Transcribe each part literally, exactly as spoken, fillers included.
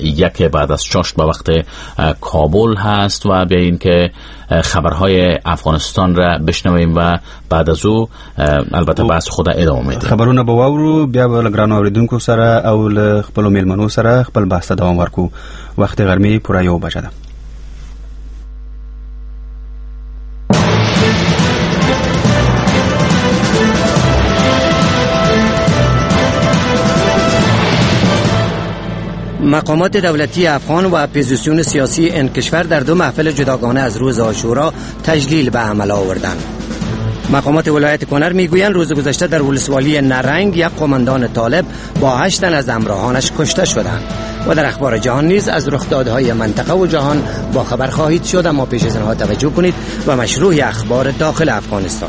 یک بعد از چاشت به وقت کابل هست و بیاییم که خبرهای افغانستان را بشنویم و بعد از او البته بحث خود ادامه میدیم. خبرونه به واورو بیا به ګرانو اوریدونکو سره او له خپل میلمنو سره خپل بحث دوام ورکو. وخت غرمې پوره یو بجه ده. مقامات دولتی افغان و اپوزیسیون سیاسی این کشور در دو محفل جداگانه از روز عاشورا تجلیل به عمل آوردند. مقامات ولایت کنر میگویند روز گذشته در ولسوالی نرنگ یک قماندان طالب با هشت تن از همراهانش کشته شدند و در اخبار جهان نیز از رخدادهای منطقه و جهان با خبر خواهید شد، اما پیش از آنها توجه کنید و مشروع اخبار داخل افغانستان.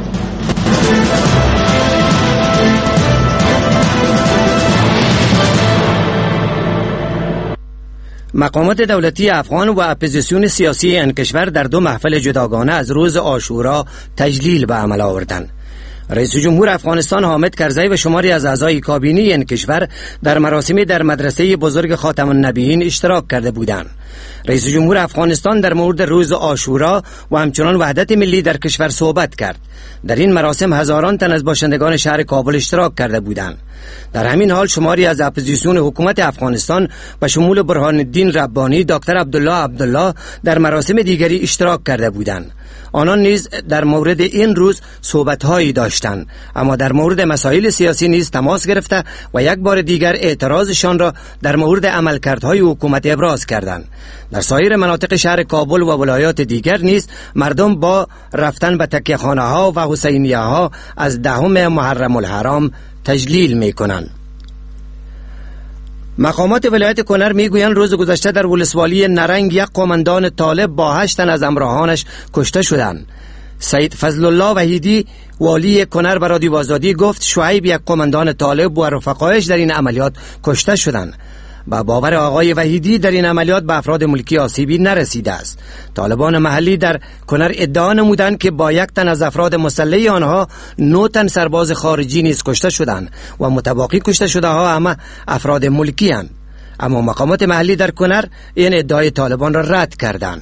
مقامات دولتی افغان و اپوزیسیون سیاسی این کشور در دو محفل جداگانه از روز عاشورا تجلیل به عمل آوردند. رئیس جمهور افغانستان حامد کرزی و شماری از اعضای کابینه این کشور در مراسمی در مدرسه بزرگ خاتم النبیین اشتراک کرده بودند. رئیس جمهور افغانستان در مورد روز عاشورا و همچنان وحدت ملی در کشور صحبت کرد. در این مراسم هزاران تن از باشندگان شهر کابل اشتراک کرده بودند. در همین حال شماری از اپوزیسیون حکومت افغانستان و شمول برهان الدین ربانی، دکتر عبدالله عبدالله در مراسم دیگری اشتراک کرده بودند. آنان نیز در مورد این روز صحبت‌هایی داشتند، اما در مورد مسائل سیاسی نیز تماس گرفته و یک بار دیگر اعتراضشان را در مورد عملکردهای حکومت ابراز کردند. در سایر مناطق شهر کابل و ولایات دیگر نیز مردم با رفتن به تکیه‌خانه‌ها و حسینیه‌ها از دهم محرم الحرام تجلیل می‌کنند. مقامات ولایت کنر میگویند روز گذشته در ولسوالی نرنگ یک قماندان طالب با هشت تن از همراهانش کشته شدند. سید فضل الله وحیدی والی کنر به رادیو آزادی گفت شعیب یک قماندان طالب و رفقایش در این عملیات کشته شدند. با باور آقای وحیدی در این عملیات به افراد ملکی آسیبی نرسیده است. طالبان محلی در کنر ادعا نمودند که با یک تن از افراد مسلح آنها نه تن سرباز خارجی نیز کشته شدند و متباقی کشته شده ها همه افراد ملکی اند. اما مقامات محلی در کنر این ادعای طالبان را رد کردند.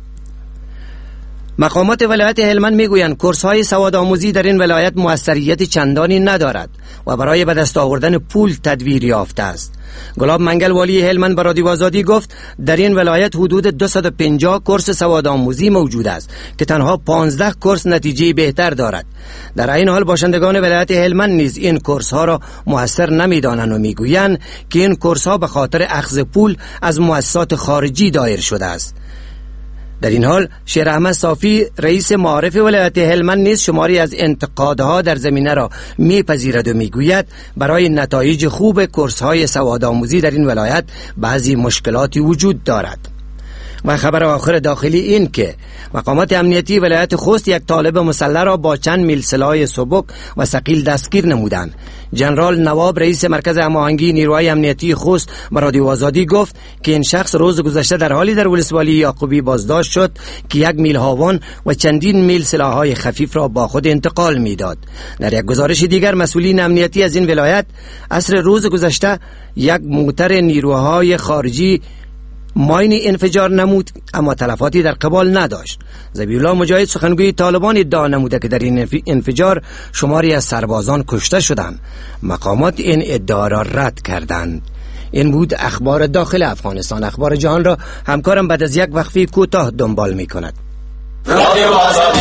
مقامات ولایت هلمند میگویند کورس های سواد آموزی در این ولایت موثریت چندانی ندارد و برای به دست آوردن پول تدبیر یافته است. گلاب منگل والی هلمند به رادیو آزادی گفت در این ولایت حدود دویست و پنجاه کورس سواد آموزی موجود است که تنها پانزده کورس نتیجه بهتر دارد. در این حال باشندگان ولایت هلمند نیز این کورس ها را موثر نمیدانند و میگویند که این کورس ها به خاطر اخذ پول از مؤسسات خارجی دایر شده است. در این حال شیر احمد صافی رئیس معارف ولایت هلمند نیز شماری از انتقادها در زمینه را میپذیرد و میگوید برای نتایج خوب کورس‌های سوادآموزی در این ولایت بعضی مشکلاتی وجود دارد. و خبر آخر داخلی این که مقامات امنیتی ولایت خوست یک طالب مسلح را با چند میل سلاح سبک و ثقیل دستگیر نمودند. جنرال نواب رئیس مرکز هماهنگی نیروهای امنیتی خوست به رادیو آزادی گفت که این شخص روز گذشته در حالی در ولسوالی یعقوبی بازداشت شد که یک میل هاون و چندین میل سلاح‌های خفیف را با خود انتقال میداد. در یک گزارش دیگر مسئولین امنیتی از این ولایت عصر روز گذشته یک موتر نیروهای خارجی ماین انفجار نمود اما تلفاتی در قبال نداشت. ذبیحالله مجاهد سخنگوی طالبان ادعا نموده که در این انفجار شماری از سربازان کشته شدند. مقامات این ادعا را رد کردند. این بود اخبار داخل افغانستان. اخبار جهان را همکارم بعد از یک وقفه کوتاه دنبال می کند. رادیو آزادی.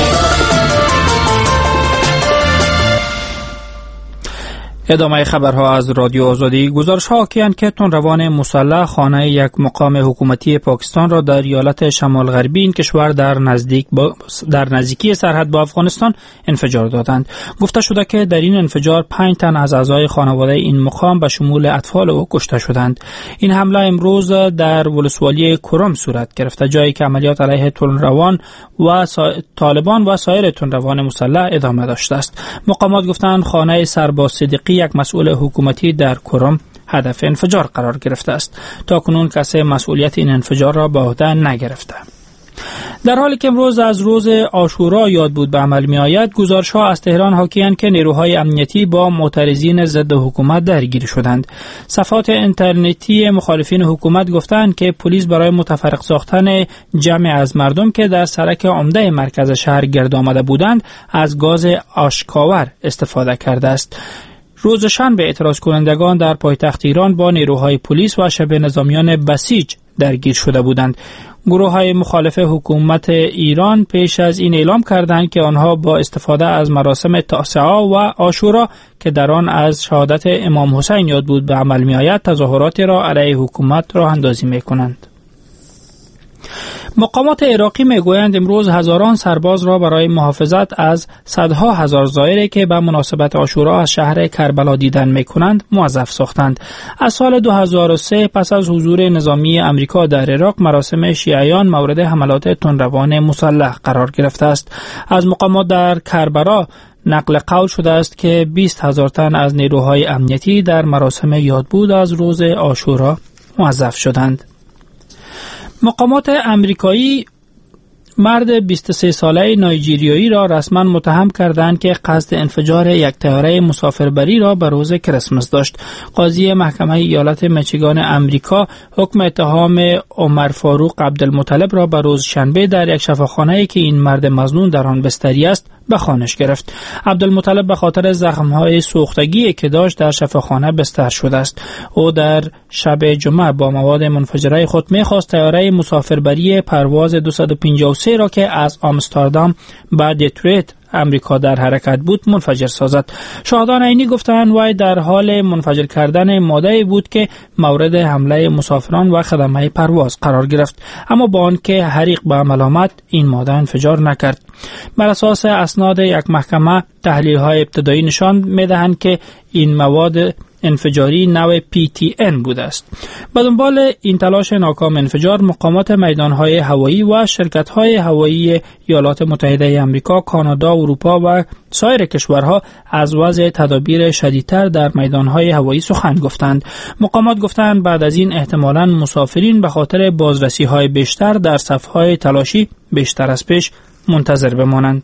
ادامه خبرها از رادیو آزادی. گزارش‌ها حاکی‌اند که تندروان مسلح خانه یک مقام حکومتی پاکستان را در ایالت شمال غربی این کشور در نزدیک با در نزدیکی سرحد با افغانستان انفجار دادند. گفته شده که در این انفجار پنج تن از اعضای خانواده این مقام به شمول اطفال او کشته شدند. این حمله امروز در ولسوالی کرم صورت گرفته، جایی که عملیات علیه تندروان و سا... طالبان و سایر تندروان مسلح ادامه داشته است. مقامات گفتند خانه سرباز صدیقی یک مسئول حکومتی در کرم هدف انفجار قرار گرفته است. تا کنون کسی مسئولیت این انفجار را به عهده نگرفته. در حالی که امروز از روز عاشورا یاد بود به عمل می آید، گزارش‌ها از تهران حاکی‌اند که نیروهای امنیتی با معترضین ضد حکومت درگیر شدند. صفحات اینترنتی مخالفین حکومت گفتند که پلیس برای متفرق ساختن جمع از مردم که در سرک عمده مرکز شهر گرد آمده بودند از گاز آشکاور استفاده کرده است. روز شنبه اعتراض کنندگان در پایتخت ایران با نیروهای پلیس و شبه نظامیان بسیج درگیر شده بودند. گروه های مخالف حکومت ایران پیش از این اعلام کردند که آنها با استفاده از مراسم تاسعه و عاشورا که در آن از شهادت امام حسین یاد بود به عمل می آید تظاهراتی را علیه حکومت راه اندازی می کنند. مقامات عراقی میگویند امروز هزاران سرباز را برای محافظت از صدها هزار زائری که به مناسبت عاشورا از شهر کربلا دیدن میکنند موظف ساختند. از سال دو هزار و سه پس از حضور نظامی امریکا در عراق مراسم شیعیان مورد حملات تندروان مسلح قرار گرفته است. از مقامات در کربلا نقل قول شده است که بیست هزار تن از نیروهای امنیتی در مراسم یادبود از روز عاشورا موظف شدند. مقامات امریکایی مرد بیست و سه ساله نایجیریایی را رسما متهم کردند که قصد انفجار یک طیاره مسافربری را به روز کریسمس داشت. قاضی محکمه ایالت میچیگان امریکا حکم اتهام عمر فاروق عبدالمطلب را به روز شنبه در یک شفاخانه‌ای که این مرد مظنون در آن بستری است به خوانش گرفت. عبدالمطلب به خاطر زخم‌های سوختگی که داشت در شفاخانه بستر شده است. او در شب جمعه با مواد منفجره خود می‌خواست طیاره مسافربری پرواز دویست و پنجاه و سه را که از آمستردام به دیترویت امریکا در حرکت بود منفجر سازد. شاهدان عینی گفتند وی در حال منفجر کردن ماده‌ای بود که مورد حمله مسافران و خدمه پرواز قرار گرفت، اما با آنکه حریق به عمل آمد این ماده انفجار نکرد. بر اساس اسناد یک محکمه تحلیل‌های ابتدایی نشان می‌دهند که این مواد انفجاری نوع پی تی ان بوده است. به دنبال این تلاش ناکام انفجار، مقامات میدانهای هوایی و شرکت‌های هوایی ایالات متحده آمریکا، کانادا، اروپا و سایر کشورها از وضع تدابیر شدیدتر در میدانهای هوایی سخن گفتند. مقامات گفتند بعد از این احتمالاً مسافرین به خاطر بازرسی‌های بیشتر در صف‌های تلاشی بیشتر از پیش منتظر بمانند.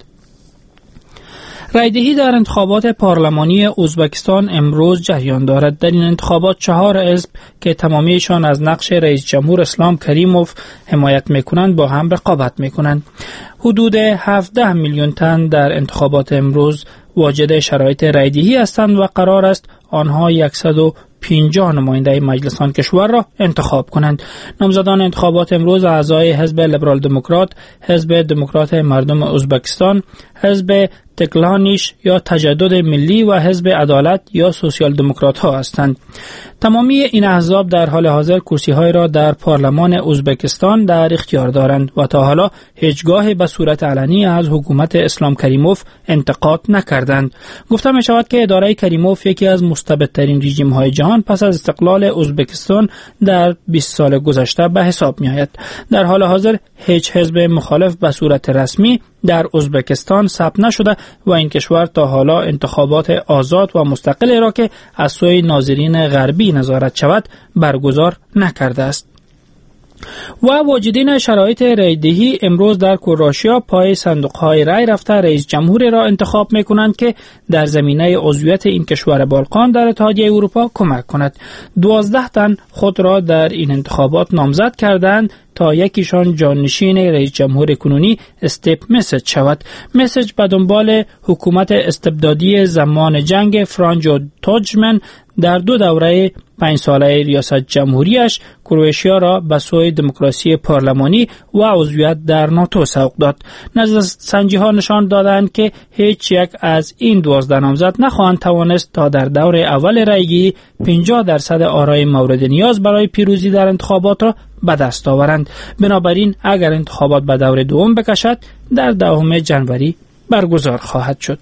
رایدهی در انتخابات پارلمانی ازبکستان امروز جریان دارد. در این انتخابات چهار حزب که تمامیشان از نقش رئیس جمهور اسلام کریموف حمایت میکنند با هم رقابت میکنند. حدود هفده میلیون تن در انتخابات امروز واجد شرایط رایدهی هستند و قرار است آنها صد و پنجاه نماینده مجلس آن کشور را انتخاب کنند. نامزدان انتخابات امروز اعضای حزب لیبرال دموکرات، حزب دموکرات مردم ازبکستان، حزب تکلانیش یا تجدد ملی و حزب عدالت یا سوسیال دموکرات ها هستند. تمامی این احزاب در حال حاضر کرسی های را در پارلمان ازبکستان در اختیار دارند و تا حالا هیچگاه به صورت علنی از حکومت اسلام کریموف انتقاد نکردند. گفته می شود که اداره کریموف یکی از مستبدترین رژیم های جهان پس از استقلال ازبکستان در بیست سال گذشته به حساب می آید. در حال حاضر هیچ حزب مخالف به صورت رسمی در ازبکستان ثبت نشده و این کشور تا حالا انتخابات آزاد و مستقل را که از سوی ناظرین غربی نظارت شود برگزار نکرده است. و واجدین شرایط رایدهی امروز در کراشیا پای صندوق‌های رای رفته رئیس جمهوری را انتخاب می‌کنند که در زمینه عضویت این کشور بالکان در اتحادیه اروپا کمک کند. دوازده تن خود را در این انتخابات نامزد کردند تا یکیشان جانشین رئیس جمهور کنونی استیپ مسیج شود. مسیج به دنبال حکومت استبدادی زمان جنگ فرانجو توجمن در دو دوره پنج ساله ریاست جمهوریش کرواتیا را به سوی دموکراسی پارلمانی و عضویت در ناتو سوق داد. نظرسنجی ها نشان دادند که هیچ یک از این دوازده نامزد نخواهند توانست تا در دور اول رایگیری پنجاه درصد آرای مورد نیاز برای پیروزی در انتخابات را به دست آورند. بنابراین اگر انتخابات به دور دوم بکشد در دهم جنوری برگزار خواهد شد.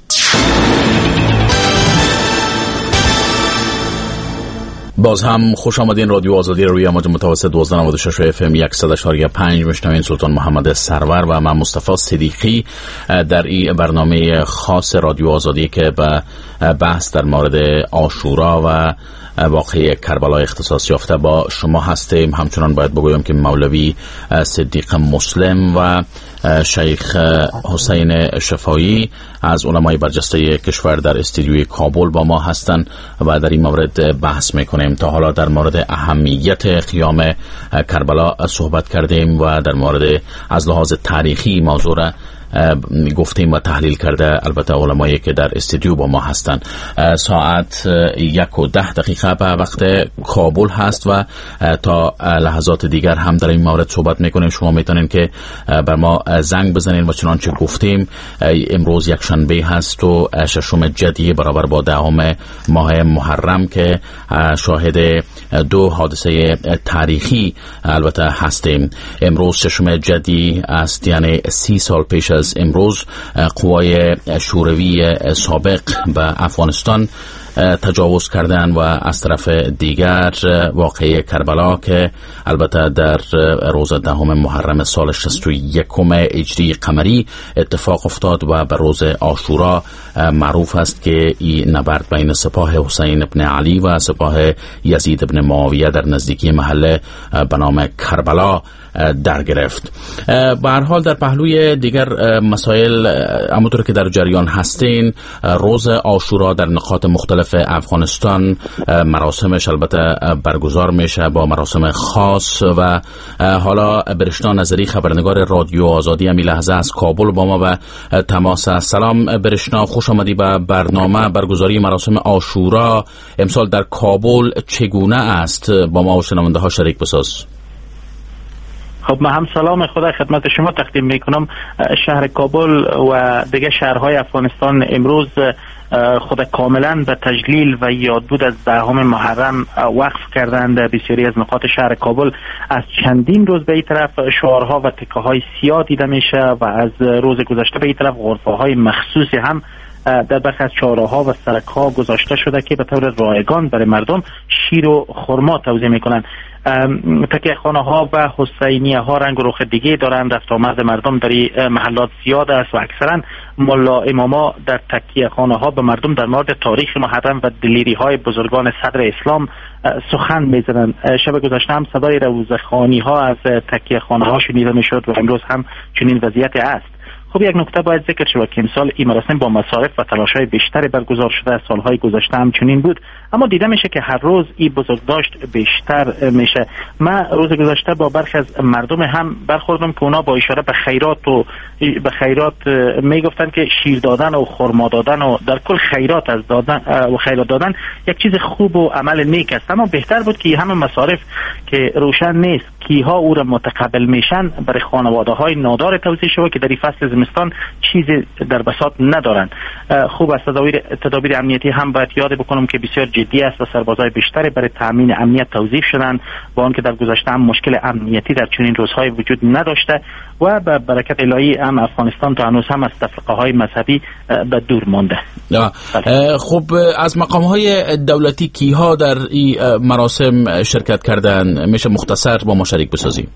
باز هم خوش آمدین. رادیو آزادی روی امواج متوسط دوازده و نود و شش اف ام صد و اشاری پنج میشنوین. سلطان محمد سرور و من مصطفی صدیقی در این برنامه خاص رادیو آزادی که به بحث در مورد عاشورا و واقعه کربلا اختصاص یافته با شما هستیم. همچنان باید بگویم که مولوی صدیق مسلم و شیخ حسین شفایی از علمای برجسته کشور در استودیوی کابل با ما هستند و در این مورد بحث میکنیم. تا حالا در مورد اهمیت قیام کربلا صحبت کردیم و در مورد از لحاظ تاریخی موضوع را گفتیم و تحلیل کرده البته علمایی که در استودیو با ما هستند. ساعت یک و ده دقیقه به وقت کابل هست و تا لحظات دیگر هم در این مورد صحبت میکنیم. شما میتونین که بر ما زنگ بزنین و چنانچه گفتیم امروز یک شنبه هست و ششم جدی برابر با دهم ماه محرم که شاهد دو حادثه تاریخی البته هستیم. امروز ششم جدی است، یعنی سی سال پیش از امروز قوای شوروی سابق به افغانستان تجاوز کردن و از طرف دیگر واقعه کربلا که البته در روز دهم محرم سال شصت و یکم هجری قمری اتفاق افتاد و به روز عاشورا معروف است که این نبرد بین سپاه حسین ابن علی و سپاه یزید ابن معاویه در نزدیکی محل به نام کربلا در گرفت. به هر حال در پهلوی دیگر مسائل همونطور که در جریان هستین، روز عاشورا در نقاط مختلف افغانستان مراسمش البته برگزار میشه با مراسم خاص و حالا برشنا نظری خبرنگار رادیو آزادی همین لحظه از کابل با ما و تماس. سلام برشنا، خوش آمدی به برنامه. برگزاری مراسم عاشورا امسال در کابل چگونه است؟ با ما و شنونده ها شریک بساز. خب من هم سلام خدا خدمت شما تقدیم میکنم. شهر کابل و دیگه شهرهای افغانستان امروز خود کاملا به تجلیل و یادبود از دهم محرم وقف کردند. بسیاری از نقاط شهر کابل از چندین روز به این طرف شعارها و تکه های سیاه دیده میشه و از روز گذشته به این طرف غرفه های مخصوصی هم در برخی از چهارراه‌ها و سرک‌ها گذاشته شده که به طور رایگان برای مردم شیر و خرما توزیع میکنند. تکیه خانه ها و حسینیه ها رنگ و رخ دیگه دارند. رفت آمد مردم در این محلات زیاد است و اکثرا ملا اماما در تکیه خانه ها به مردم در مورد تاریخ محرم و دلیری های بزرگان صدر اسلام سخن میزنند. شب گذشته هم صدای روزخوانی ها از تکیه خانه ها شنیده میشد و امروز هم چنین وضعیت است. خب یک نکته باید ذکر شود که امسال این مراسم با مصارف و تلاش‌های بیشتری برگزار شده. سالهای گذشته هم چنین بود، اما دیده میشه که هر روز این بزرگداشت بیشتر میشه. من روز گذشته با برخی از مردم هم برخوردم که اونا با اشاره به خیرات و به خیرات میگفتن که شیر دادن و خرما دادن و در کل خیرات از دادن و خیرات دادن یک چیز خوب و عمل نیک است، اما بهتر بود که همه مصارف که روشن نیست کیها او را متقبل میشن برای خانواده‌های نادار توزیع شود که در این فصل زمستان چیزی در بساط ندارند. خوب است. تدابیر تدابیر امنیتی هم باید یاد بکنم که بسیار جدی است و سربازای بیشتری برای تامین امنیت توظیف شدند، با آنکه در گذشته هم مشکل امنیتی در چنین روزهای وجود نداشته و به برکت الهی هم افغانستان تا هنوز هم از تفرقه‌های مذهبی به دور مانده. خب از مقام‌های دولتی کیها در این مراسم شرکت کردند؟ میشه مختصر با ما شریک بسازیم؟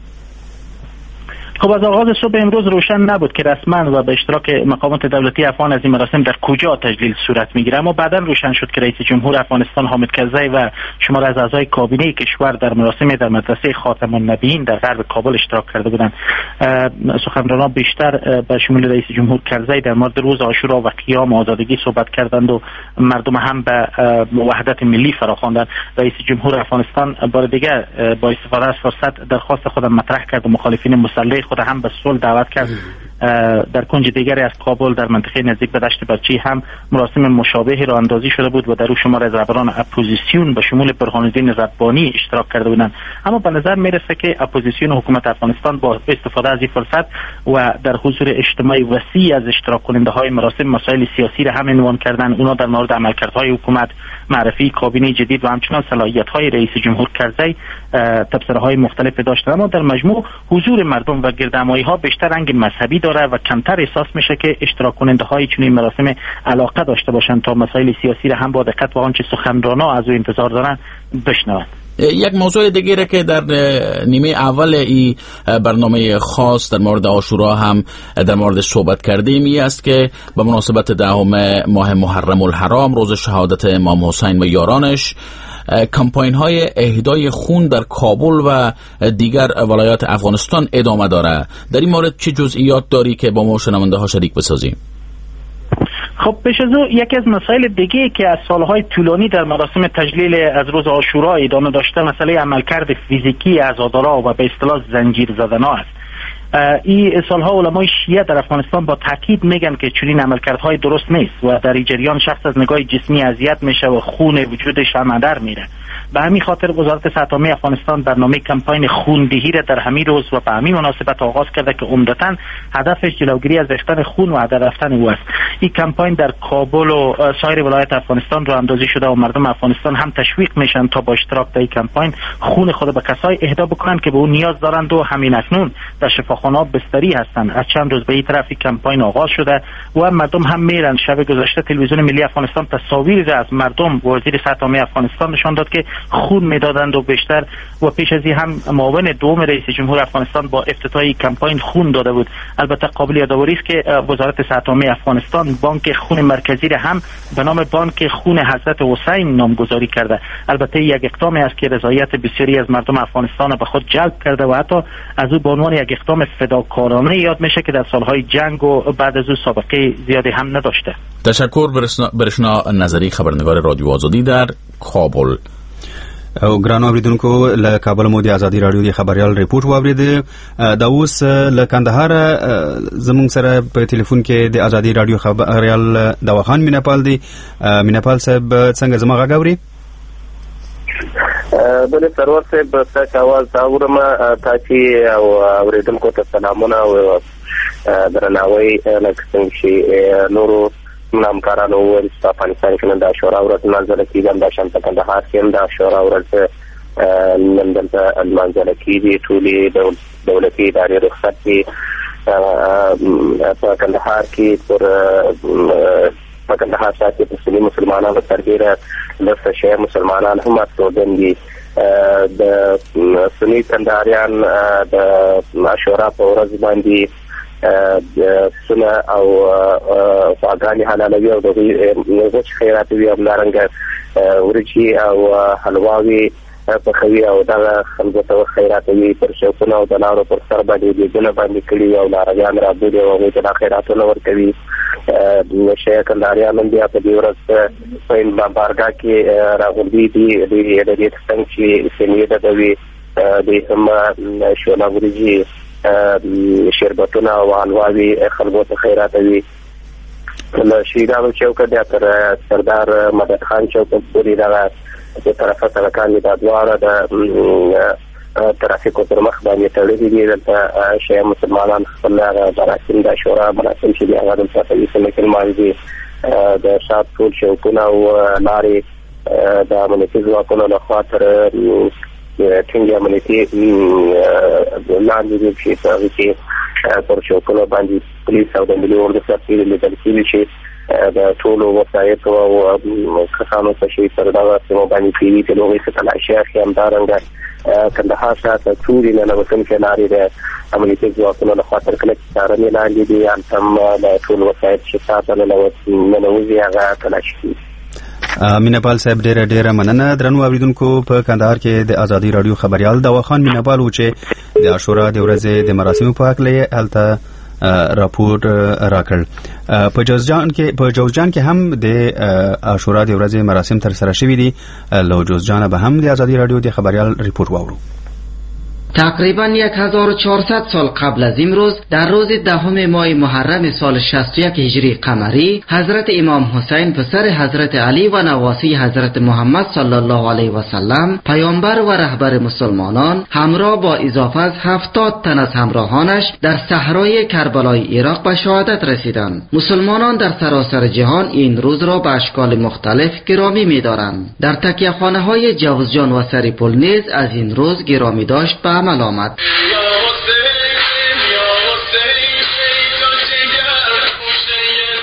خب از آغاز صبح امروز روشن نبود که رسما و به اشتراک مقامات دولتی افغان از این مراسم در کجا تجلیل صورت میگیره، اما بعدا روشن شد که رئیس جمهور افغانستان حامد کرزی و شمار از اعضای کابینه کشور در مراسم در مدرسه خاتم النبیین در غرب کابل اشتراک کرده بودند. سخنرانان بیشتر به شمول رئیس جمهور کرزی در مورد روز عاشورا و قیام آزادگی صحبت کردند و مردم هم به وحدت ملی فراخواندند. رئیس جمهور افغانستان بار دیگر با استفاده از فرصت درخواست خود مطرح کرد و مخالفین مسلح خود هم به صلح دعوت کرد. در کنج دیگری از کابل در منطقه نزدیک به دشت برچی هم مراسم مشابهی راه اندازی شده بود و در او شمار از رهبران اپوزیسیون به شمول برهان‌الدین ربانی اشتراک کرده بودند. اما به نظر میرسه که اپوزیسیون حکومت افغانستان با استفاده از این فرصت و در حضور اجتماعی وسیع از اشتراک کننده های مراسم مسائل سیاسی را هم عنوان کردند. اونا در مورد عملکردهای حکومت، معرفی کابینه جدید و همچنان صلاحیت‌های رئیس جمهور کرزی تبصره‌های مختلف داشتند. اما در مجموع حضور مردم و گردهمایی‌ها بیشتر رنگ مذهبی داره و کمتر احساس میشه که اشتراک کننده های چنین مراسم علاقه داشته باشند تا مسائل سیاسی را هم با دقت و آنچه سخنرانا از او انتظار دارن بشنوند. یک موضوع دیگه که در نیمه اول این برنامه خاص در مورد عاشورا هم در مورد صحبت کردیم این است که به مناسبت دهم ماه محرم الحرام روز شهادت امام حسین و یارانش کمپاین های اهدای خون در کابل و دیگر ولایات افغانستان ادامه داره. در این مورد چه جزئیات داری که با ما شنونده ها شریک بسازیم؟ خب پیش از او یکی از مسائل دیگه که از سالهای طولانی در مراسم تجلیل از روز عاشورا ادامه داشته مسئله عملکرد فیزیکی عزادارا و به اصطلاح زنجیر زدنها است. این سالها علمای شیعه در افغانستان با تاکید میگن که چنین عملکردهای درست نیست و در این جریان شخص از نگاه جسمی اذیت میشه و خون وجودش هم هدر میره. به همین خاطر وزارت صحت عامه افغانستان برنامه کمپاین خوندهی را در همین روز و به همین مناسبت آغاز کرده که عمدتاً هدفش جلوگیری از ریختن خون و هدر رفتن او است. این کمپاین در کابل و سایر ولایات افغانستان راه اندازی شده و مردم افغانستان هم تشویق میشن تا با اشتراک در این کمپاین خون خود به کسای اهدا بکنن که به اون نیاز دارند و همین اکنون در شفاخانه‌ها بستری هستند. از چند روز به این طرف کمپاین آغاز شده و مردم هم میرن. شب گذشته تلویزیون ملی افغانستان تصاویری از مردم و وزیر صحت عامه افغانستان نشان داد که خون میدادند و بیشتر و پیش از این هم معاون دوم رئیس جمهور افغانستان با افتتاح کمپاین خون داده بود. البته قابل یادآوری است که وزارت صحت عامه افغانستان بانک خون مرکزی را هم به نام بانک خون حضرت حسین نامگذاری کرده. البته یک اقدامی است که رضایت بسیاری از مردم افغانستان را به خود جلب کرده و حتی از او به عنوان یک اقدام فداکارانه یاد میشه که در سالهای جنگ و بعد از او سابقه زیادی هم نداشته. تشکر. برشنا نظری، خبرنگار رادیو آزادی در کابل. او ګرانو اوریدونکو له کابل مو د ازادي رادیو د خبريال ریپورت واورید. دا اوس له کندهار زمونږ سره په ټلیفون کې د ازادي رادیو خبريال دواخان میناپال دی. میناپال صاحب څنګه زما غږ اوري؟ بل سرور صاحب تاسو اول تاورم تاسو او اوریدونکو ته سلامونه او درناوی لکه څنګه چې نورو همکارانو ول په افغانستان کې د عاشورا ورځ منځله کېږي، د شانته کندهار کې د عاشورا ورځ نن دلته منځله کېږي. ټولې دولتي ادارې رخصت دي. په کندهار کې پر په کندهار کې د سني مسلمانانو سربېره لږ شمېر مسلمانان هم استوګن دي. د سني کندهاریان د عاشورا په ورځ باندې سنه او فاغانی حلالوي او د نوځ خیرات وی املارنګ ورچی او حلواوي په خوي او د خلکو ته خیرات وی پر شوکونه او د لارو پر سر باندې د جن باندې کړي او لاریان را بده او د خیراتونو ورکوي. د شیخ کندهاریان بیا په دې ورځ په بارګه کې راغلي دي د دې څنګه چې سنیده دوی د هم شولا ورجی شربتونه او حلواوي خلکو ته خیرات وی. له شیرانو چوک د تر سردار مدد خان چوک پوری دا په طرفه سرکان د ادوار د ترافیکو پر مخ باندې تړلې دي. دلته شیعه مسلمانان خپل مراسم د شورا مراسم چې هغه د صفوي سمکل مالدي د شات ټول شوکونه او لارې د امنیتي ځواکونو لخوا تر ټینګه امنیتي لاندې دي چې هغه کې پر شوکونه باندې پولیس او د ملي اردو سرتیري لیدل کېږي چې د ټولو وسایط او کسانو ته شي سره دا سیمه باندې پیری ته لوګي څخه تلاشي هم دارنګ کندهار څخه ټول نه نوښتن کې لاري د امنیتي ځواکونو له خاطر کله چې څارنې لاندې دي هم د ټول وسایط چې ساتل نه نوځي هغه تلاشي. میناپال صاحب ډیره ډیره مننه. درنو اوریدونکو په کندهار کې د ازادي رادیو خبريال دواخان میناپال و چې د عاشورا د ورځې د مراسمو په اړه هلته راپور راکړ. په جوزجان کې په جوزجان کې هم د عاشورا د ورځې مراسم تر سره شوي دي. له جوزجان به هم د ازادي رادیو د خبريال ریپورت واورو. تقریبا چهار هزار و چهارصد سال قبل از امروز در روز دهم ماه محرم سال شصت و یک هجری قمری حضرت امام حسین پسر حضرت علی و نواسی حضرت محمد صلی الله علیه و سلم پیامبر و رهبر مسلمانان همراه با اضافه از هفتاد تن از همراهانش در صحرای کربلای عراق به شهادت رسیدند. مسلمانان در سراسر جهان این روز را به اشکال مختلف گرامی می‌دارند. در تکیه‌خانه‌های جوزجان و سریپل نیز از این روز گرامی داشت به عمل آمد.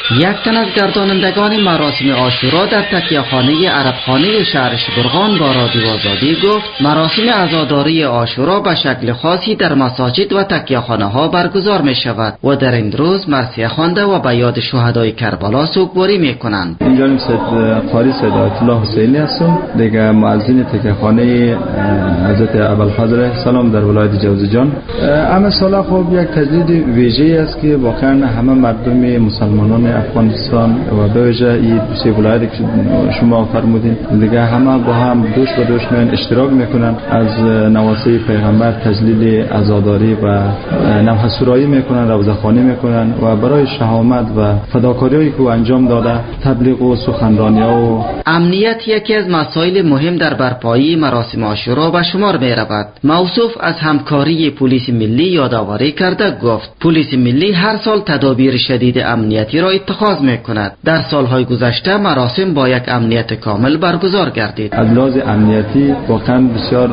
یک تن از گردانندگان مراسم عاشورا در تکیه‌خانه عربخانه شهر شبرغان با رادیو آزادی گفت مراسم عزاداری عاشورا به شکل خاصی در مساجد و تکیه‌خانه‌ها برگزار می شود و در این روز مرثیه خوانده و به یاد شهدای کربلا سوگواری می کنند. اینجا سید قاری سید آیت الله حسینی هستم، دیگه مؤذن تکیه‌خانه حضرت ابوالفضل سلام در ولایت جوزجان. اما سال خوب یک تجدید ویژه‌ای است که واقعا همه مردم مسلمانان افغانستان و به ویژه این سه ولایتی که شما فرمودین دیگه همه با هم دوش به دوش میان اشتراک میکنن، از نواسه پیغمبر تجلیل عزاداری و نوحسورایی میکنن، روزخوانی میکنن و برای شهامت و فداکاری‌هایی که انجام داده تبلیغ و سخنرانی‌ها و امنیت یکی از مسائل مهم در برپایی مراسم عاشورا به شمار می‌رود. موصوف از همکاری پلیس ملی یادآوری کرده گفت پلیس ملی هر سال تدابیر شدید امنیتی را اتخاذ می‌کند. در سالهای گذشته مراسم با یک امنیت کامل برگزار گردید. از لحاظ امنیتی واقعا بسیار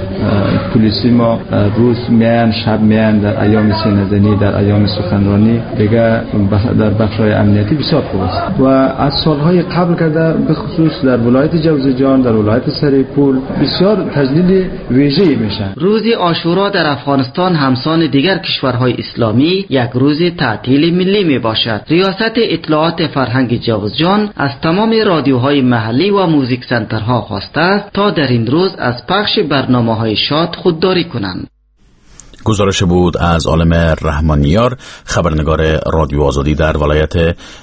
پلیسی ما روز میان شب میان در ایام سینه‌زنی در ایام سخنرانی دیگه در بخش‌های امنیتی بسیار خوب است و از سالهای قبل کرده به خصوص در ولایت جوزجان در ولایت سریپول بسیار تجلیل ویژه‌ای میشه. روز عاشورا در افغانستان همسان دیگر کشورهای اسلامی یک روز تعطیل ملی می باشد. ریاست اطلاعات فرهنگ جوزجان از تمام رادیوهای محلی و موزیک سنترها خواسته است تا در این روز از پخش برنامه‌های شاد خودداری کنند. گزارش بود از عالم رحمانیار، خبرنگار رادیو آزادی در ولایت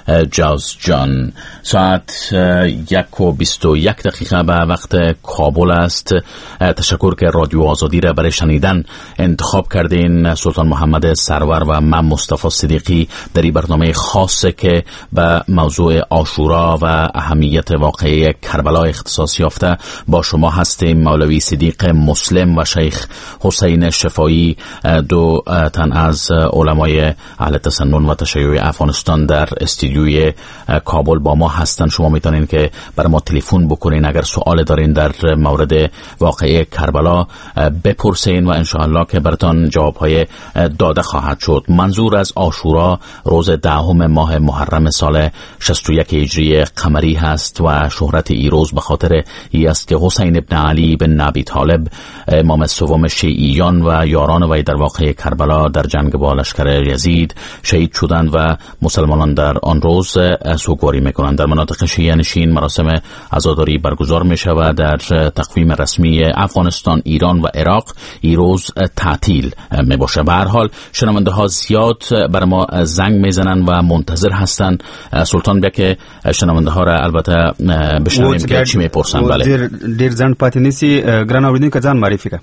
جوزجان. ساعت یک و بیست و یک دقیقه به وقت کابل است. تشکر که رادیو آزادی را برای شنیدن انتخاب کردین. سلطان محمد سرور و من مصطفی صدیقی در این برنامه خاصه که به موضوع عاشورا و اهمیت واقعی کربلا اختصاص یافته با شما هستیم. مولوی صدیق مسلم و شیخ حسین شفایی، دو تن از علمای اهل تسنن و تشیع افغانستان در استودیوی کابل با ما هستن. شما میتونین که بر ما تلفن بکنین اگر سوال دارین در مورد واقعه کربلا بپرسین و انشاءالله که براتون جوابهای داده خواهد شد. منظور از عاشورا روز دهم ماه محرم سال شصت و یک هجری قمری هست و شهرت این روز به خاطر ای است که حسین ابن علی بن ابی طالب امام سوم شیعیان و یاران و در واقع کربلا در جنگ با لشکر یزید شهید شدند و مسلمانان در آن روز سوگواری میکنند. در مناطق شیعه نشین مراسم عزاداری برگزار می شود. در تقویم رسمی افغانستان، ایران و عراق این روز تعطیل می باشه. به هر حال شنونده ها زیاد بر ما زنگ میزنن و منتظر هستن. سلطان بیا که شنونده ها را البته بشنویم که چی میپرسن. بله دیر دیر زن پاتې نسی ګران اوریدونکو ځان معرفي کړه.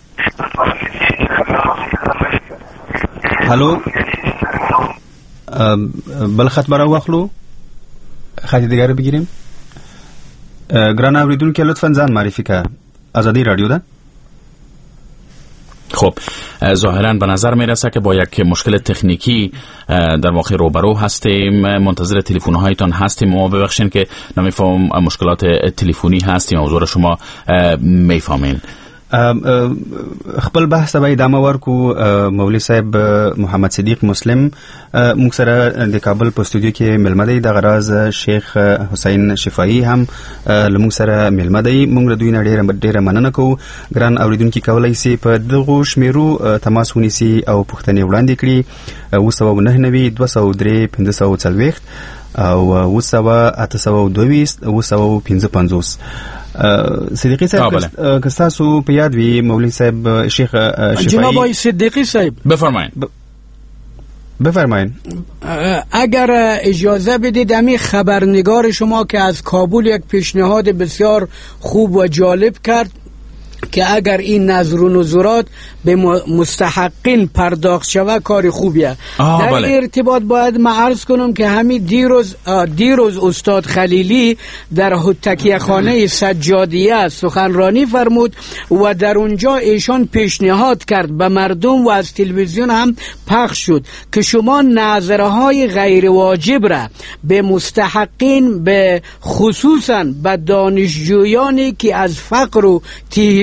هلو بل خط برای واخلو خطی دیگر بگیریم. ګران اوریدونکو لطفا ځان معرفي کړه. آزادی رادیو ده. خب ظاهرا به نظر میرسه که با یک مشکل تکنیکی در واقع روبرو هستیم. منتظر تلفن هایتان هستیم. ما ببخشید که نمیفهم مشکلات تلفنی هستیم. حضور شما میفهمین. خپل بحث به ادامه ورکو. مولوی صاحب محمد صدیق مسلم موږ سره د کابل په استودیو کې ملمه دی. د غراز شیخ حسین شفایی هم لموږ سره ملمه دی. موږ دوی نه ډیره ډیره مننه کوو. ګران اوریدونکو کولای شي په دغه شمیرو تماس ونیسي او پوښتنې وړاندې کړي. اوه سوه نهه نوي دوه سوه درې پنځه سوه څلوېښت او اوه سوه اته سوه دوه ویشت اوه سوه پنځه پنځوس. صدیقی صاحب که تاسو په یاد وي مولوی صاحب شیخ شفایی. جناب آقای صدیقی صاحب بفرمایید. بفرمایید. اگر اجازه بدید امی خبرنگار شما که از کابل یک پیشنهاد بسیار خوب و جالب کرد که اگر این نظر و نظرات به مستحقین پرداخت شود کار خوبیه. در بله. ارتباط باید من عرض کنم که همین دیروز دیروز استاد خلیلی در تکیه خانه سجادیه سخنرانی فرمود و در اونجا ایشان پیشنهاد کرد به مردم و از تلویزیون هم پخش شد که شما نظرهای غیر واجب را به مستحقین، به خصوصا به دانشجویانی که از فقر و تی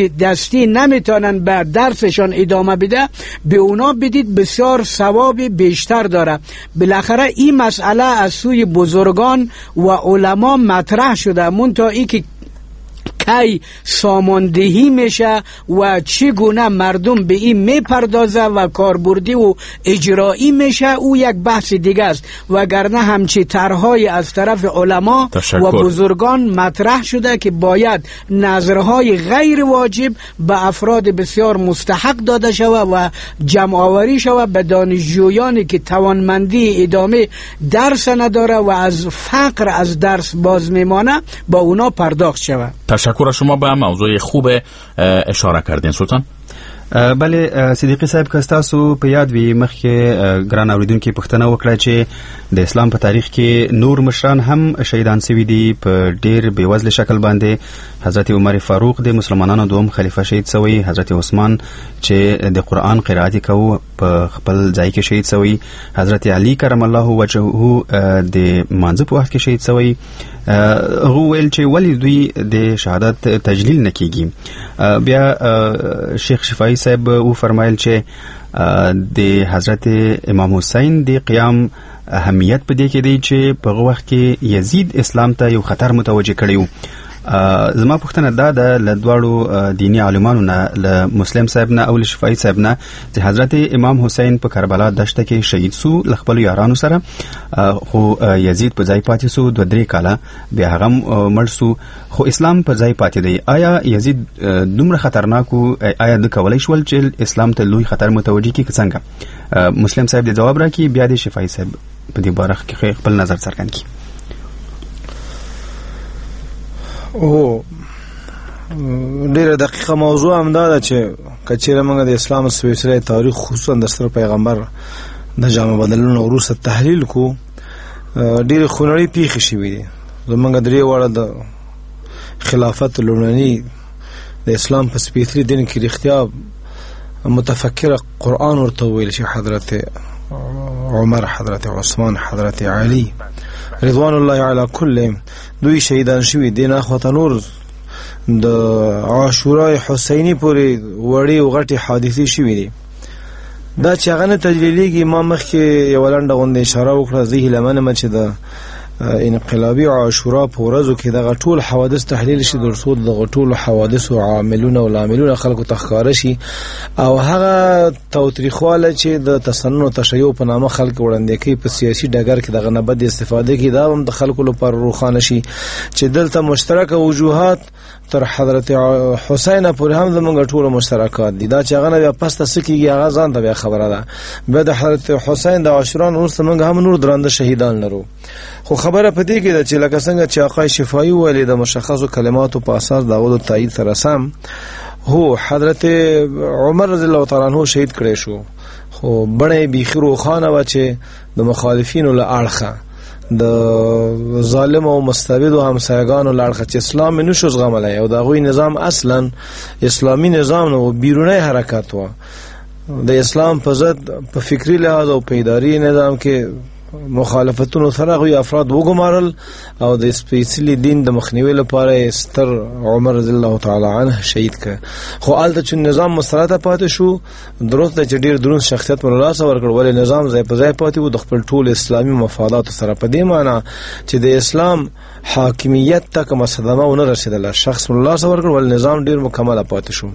دستی نمیتونن به درسشان ادامه بده، به اونا بدید، بسیار ثواب بیشتر داره. بالاخره این مسئله از سوی بزرگان و علما مطرح شده، منتها ای که کی ساماندهی میشه و چگونه مردم به این میپردازه و کاربردی و اجرایی میشه او یک بحث دیگه است، وگرنه همچی طرحهای از طرف علما و بزرگان مطرح شده که باید نظرهای غیر واجب به افراد بسیار مستحق داده شود و جمع آوری شود به دانشجویانی که توانمندی ادامه درس نداره و از فقر از درس باز میمانه با اونا پرداخت شود. تشکر. شما به موضوع خوب اشاره کردین سلطان. بله صدیقی صاحب که تاسو په یاد وي مخکې ګران اوریدونکو پوښتنه وکړه چې د اسلام په تاریخ کې نور مشران هم شهیدان شوي دي په ډېر بېوزله شکل باندې. حضرت عمر فاروق د مسلمانانو دوم خلیفہ شهید شوی، حضرت عثمان چې د قرآن قرائت کوي په خپل ځای کې شهید شوی، حضرت علی کرم الله وجهه د مانځه په وخت کې شهید شوی. هغه ویل چې ولی دوی د شهادت تجلیل نه کیږي. بیا شیخ شفایی صاحب او فرمایل چې د حضرت امام حسین د قیام اهمیت په دې کې دی چې په هغه وخت کې یزید اسلام ته یو خطر متوجه کړی. زما پوښتنه دا ده له دواړو دینی عالمانو نه، له مسلم صاحب نه او له شفایی صاحب نه، چې حضرت امام حسین په کربلا دشته کې شهید سو له خپلو یارانو سره، خو یزید په ځای پاتې سو دوه درې کاله، بیا هغه مړ سو، خو اسلام په ځای پاتې دی. آیا یزید دومره خطرناک و؟ آیا د کولی شول چې اسلام ته لوی خطر متوجه کړي که څنګه؟ مسلم صاحب د جواب راکړي، بیا د شفایی صاحب په دې باره کې خپل نظر څرګند کړي. او ډیره دقیقه موضوع هم دا ده چې کچېره موږ د اسلام سپېڅلی تاریخ خصوصا د ستر پیغمبر د جامه بدلونو وروسته تحلیل کو، ډیرې خونړۍ پیښې شوي دي. زموږ درې واړه د خلافت لومړني د اسلام په سپېڅلي دین کې رښتیا متفکره قرآن ورته ویل چې حضرت عمر، حضرت عثمان، حضرت علی رضوان الله علی کلهم دوی شهیدان شوي دي. نه خواته نور د عاشورای حسینی پورې وړې او غټې حادثې شوي دي. دا چې هغه نه تجلیلیږي، ما مخکې یوه لنډه غوندې اشاره وکړه، زه هیله منم چې د انقلابي عاشورا په ورځو کې دغه ټول حوادث تحلیل شي، تر څو دغه ټول حوادثو عاملونه او لاملونه خلکو ته ښکاره شي، او هغه تاوتریخواله چې د تسنن او تشیع په نامه خلک وړاندې کوي په سیاسي ډګر کې دغه نه بد استفاده کوي، دا هم د خلکو لپاره روښانه شي چې دلته مشترکه وجوهات تر حضرت حسین پورې هم زموږ ټول مشترکات دي. دا چې هغه نه بیا پسته څه کېږي هغه ځان ته بیا خبره ده. بیا د حضرت حسین د عاشورا وروسته موږ هم نور درانده شهیدان لرو. خو خبره په دې کې ده چې لکه څنګه چې آقای شفایی ویلي د مشخصو کلماتو په اساس د هغو د تایید سره سم هو حضرت عمر رضی الله تعالی عنہ شهید کړی شو، خو بڼه بیخي روښانه وه چې د مخالفینو له اړخه د ظالم او مستبد او همسایگانو لړخه چې اسلام نشو زغملای او د هغوی نظام اصلا اسلامی نظام نو بیرونی حرکت و د اسلام په ضد په فکری لحاظ او په اداري نظام کې مخالفتونو سره غوی افراد وګمارل او د سپېڅلي دین د مخنیوي لپاره ستر عمر رضی الله تعالی عنه شهید کړ. خو آلته چې نظام مسترد پاتې شو، درست ده چې ډیر درون شخصیت من لاسه ورکړ، ولې نظام ځای په ځای پاتې و د خپل ټول اسلامي مفادات سره، په دې معنی چې د اسلام حاکمیت ته کومه صدمه ونه رسېدله، شخص من لاسه ورکړ ولې نظام ډیر مکمل پاتې شو.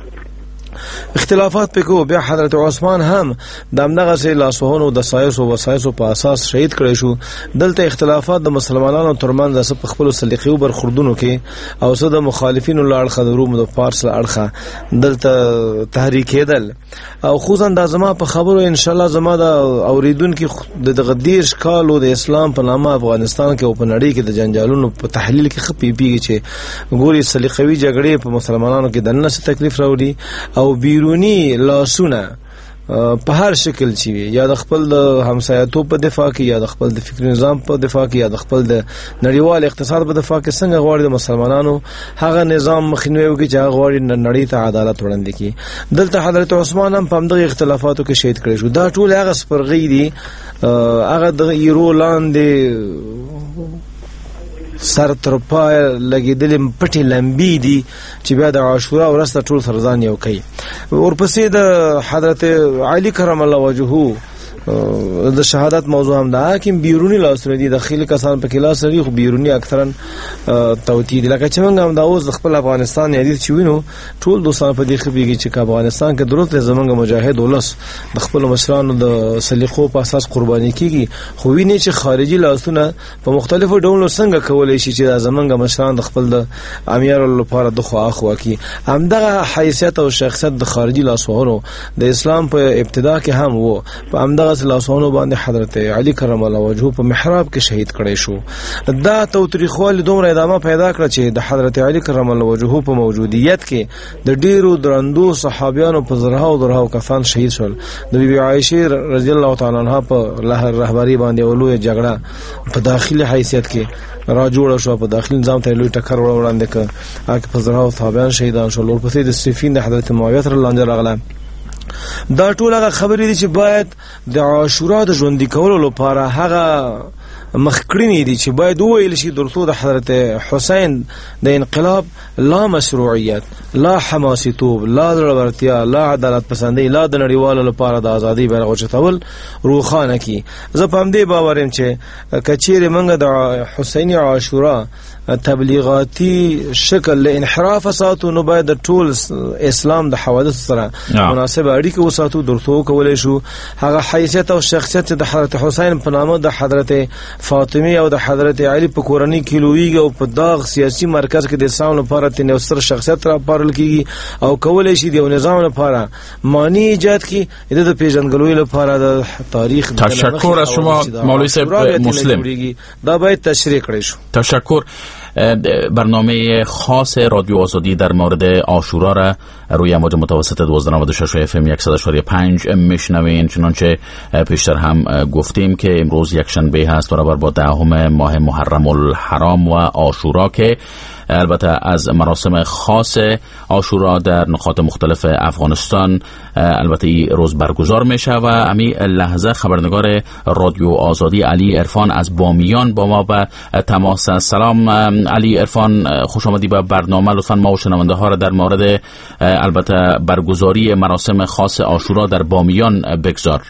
اختلافات پکو. بیا حضرت عثمان هم د همدغه سي لاسوهنو د سایسو و وسایسو په اساس شهید کړی شو. دلته اختلافات د مسلمانانو ترمنځ د په خپل سلیقې برخوردونو کې او څه د مخالفینو له اړخه د روم د فارس له اړخه دلته تحریک کېدل، او خصوصا د زما په خبرو ان شاء الله زما د اوریدونکو د غدیر کالو د اسلام په نامه افغانستان کې او په نړۍ کې د جنجالونو په تحلیل کې خپې پیږي چې ګوري سلیقوي جګړې په مسلمانانو کې دنه څه تکلیف راوړي او بیرونی لاسونه په هر شکل چی یا د خپل د همسایتوب په دفاع کې یا د خپل د فکر نظام په دفاع کې یا د خپل د نړیوال اقتصاد په دفاع کې څنګه غواړي د مسلمانانو هغه نظام مخنیوي وکړي چې هغه غواړي نړۍ ته عدالت وړاندې کړي. دلته حضرت عثمان هم په همدغه اختلافاتو کې شهید کړی شو. دا ټول هغه سپرغي دي، هغه د ایرو لاندې سر تر پای لګیدلې پټې لمبي دي چې بیا د عاشورا ورسته ټول سرزان یو کوي. ورپسې د حضرت علی کرم الله وجهه د شهادت موضوع هم ده چې بیرونی لاسونه دي، داخلي کسان په کې لاس لري خو بیرونی اکثرا توتی دي. لکه چې موږ هم دا اوس خپل افغانستان حدیث چې وینو ټول دوستان په دې خبرېږي چې افغانستان کې درست زمونږ مجاهد ولس د خپل مشرانو د سلیقو په اساس قرباني کیږي، خو ویني چې خارجي لاسونه په مختلفو ډولونو څنګه کولای شي چې زمونږ مشران د خپل د امیرو لپاره د خو اخوا کی. همدغه حیثیت او شخصیت د خارجي لاسونو د اسلام په ابتدا کې هم وو. په همدغه لاسونو باندې حضرت علی کرم الله وجهه په محراب کې شهید کړي شو. دا توتریخوال دومره ادامه پیدا کړ چې د حضرت علی کرم الله وجهه په موجودیت کې د ډیرو درندو صحابیانو په زرهاو درهاو کفن شهید شول. د بیبي عائشه رضی الله تعالی عنها په لهر رهبری باندې ولوی جګړه په داخلي حیثیت کې را جوړ شو، په داخلي نظام ته لوی ټکر وړاندې کړ، هغه په زرهاو صحابیان شهیدان شول. ورپسې د صفین د حضرت معاویه رضی الله عنه راغله. دا ټول هغه خبرې دي چې باید د عاشورا د ژوندۍ کولو لپاره هغه مخکړنی دي چې باید وویل شي درته د حضرت حسین د انقلاب لا مشروعیت، لا حماسیتوب، لا ضرورتیا، لا عدالت پسندی، لا د نړیوالو لپاره د ازادي بیرغ اوچتول روخانه کی. زه په دې باورم چې کچېره منګه د حسینی عاشورا تبلیغاتی شکل له انحراف ساتو، نو باید ټول اسلام د حوادث سره مناسب اړیکه وساتو. درته کولای شو هغه حیثیت او شخصیت د حضرت حسین په نامه د حضرت فاطمه او د حضرت علی په کورنۍ کې لویږي او په داغ سیاسي مرکز کې د اسلام لپاره تنه ستر شخصیت را پارل کیږي او کولای شي د نظام لپاره معنی ایجاد کی. د پیژندګلوي لپاره د تاریخ. تشکر از شما مولوی صاحب مسلم. دا باید تشریح کړئ شو. تشکر. برنامه خاص رادیو آزادی در مورد عاشورا را روی امواج متوسط دوازده نود و شش اف ام صد و پنج میشنوین. چنانچه پیشتر هم گفتیم که امروز یک شنبه هست برابر با دهم ماه محرم الحرام و عاشورا که البته از مراسم خاص عاشورا در نقاط مختلف افغانستان البته این روز برگزار میشه و امی لحظه خبرنگار رادیو آزادی علی عرفان از بامیان با ما به تماس. سلام علی عرفان، خوش آمدی به برنامه. لطفا ما و شنونده ها را در مورد البته برگزاری مراسم خاص عاشورا در بامیان بگذار.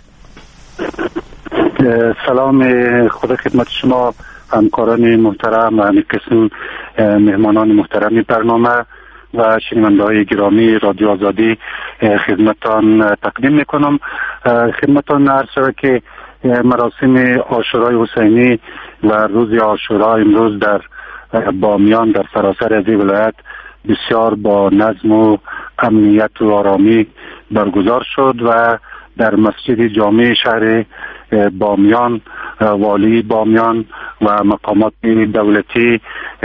سلام، خدا خدمت شما همکاران محترم و همکسان مهمانان محترم برنامه و شنونده های گرامی رادیو آزادی خدمتان تقدیم میکنم. خدمتان عرض شود که مراسم عاشورای حسینی و روز عاشورا امروز در بامیان در سراسر از ولایت بسیار با نظم و امنیت و آرامی برگزار شد و در مسجد جامع شهر بامیان والی بامیان و مقامات دولتی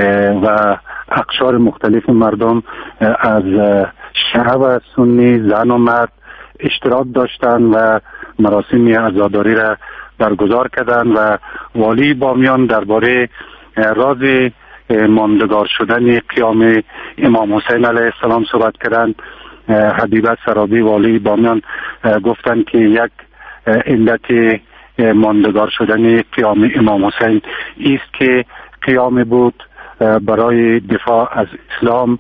و اقشار مختلف مردم از شیعه و سنی، زن و مرد اشتراک داشتند و مراسم عزاداری را برگزار کردند و والی بامیان درباره راز ماندگار شدن قیام امام حسین علیه السلام صحبت کردند. حبیبه سرابی والی بامیان گفتند که یک علت ماندگار شدن قیام امام حسین است که قیام بود برای دفاع از اسلام،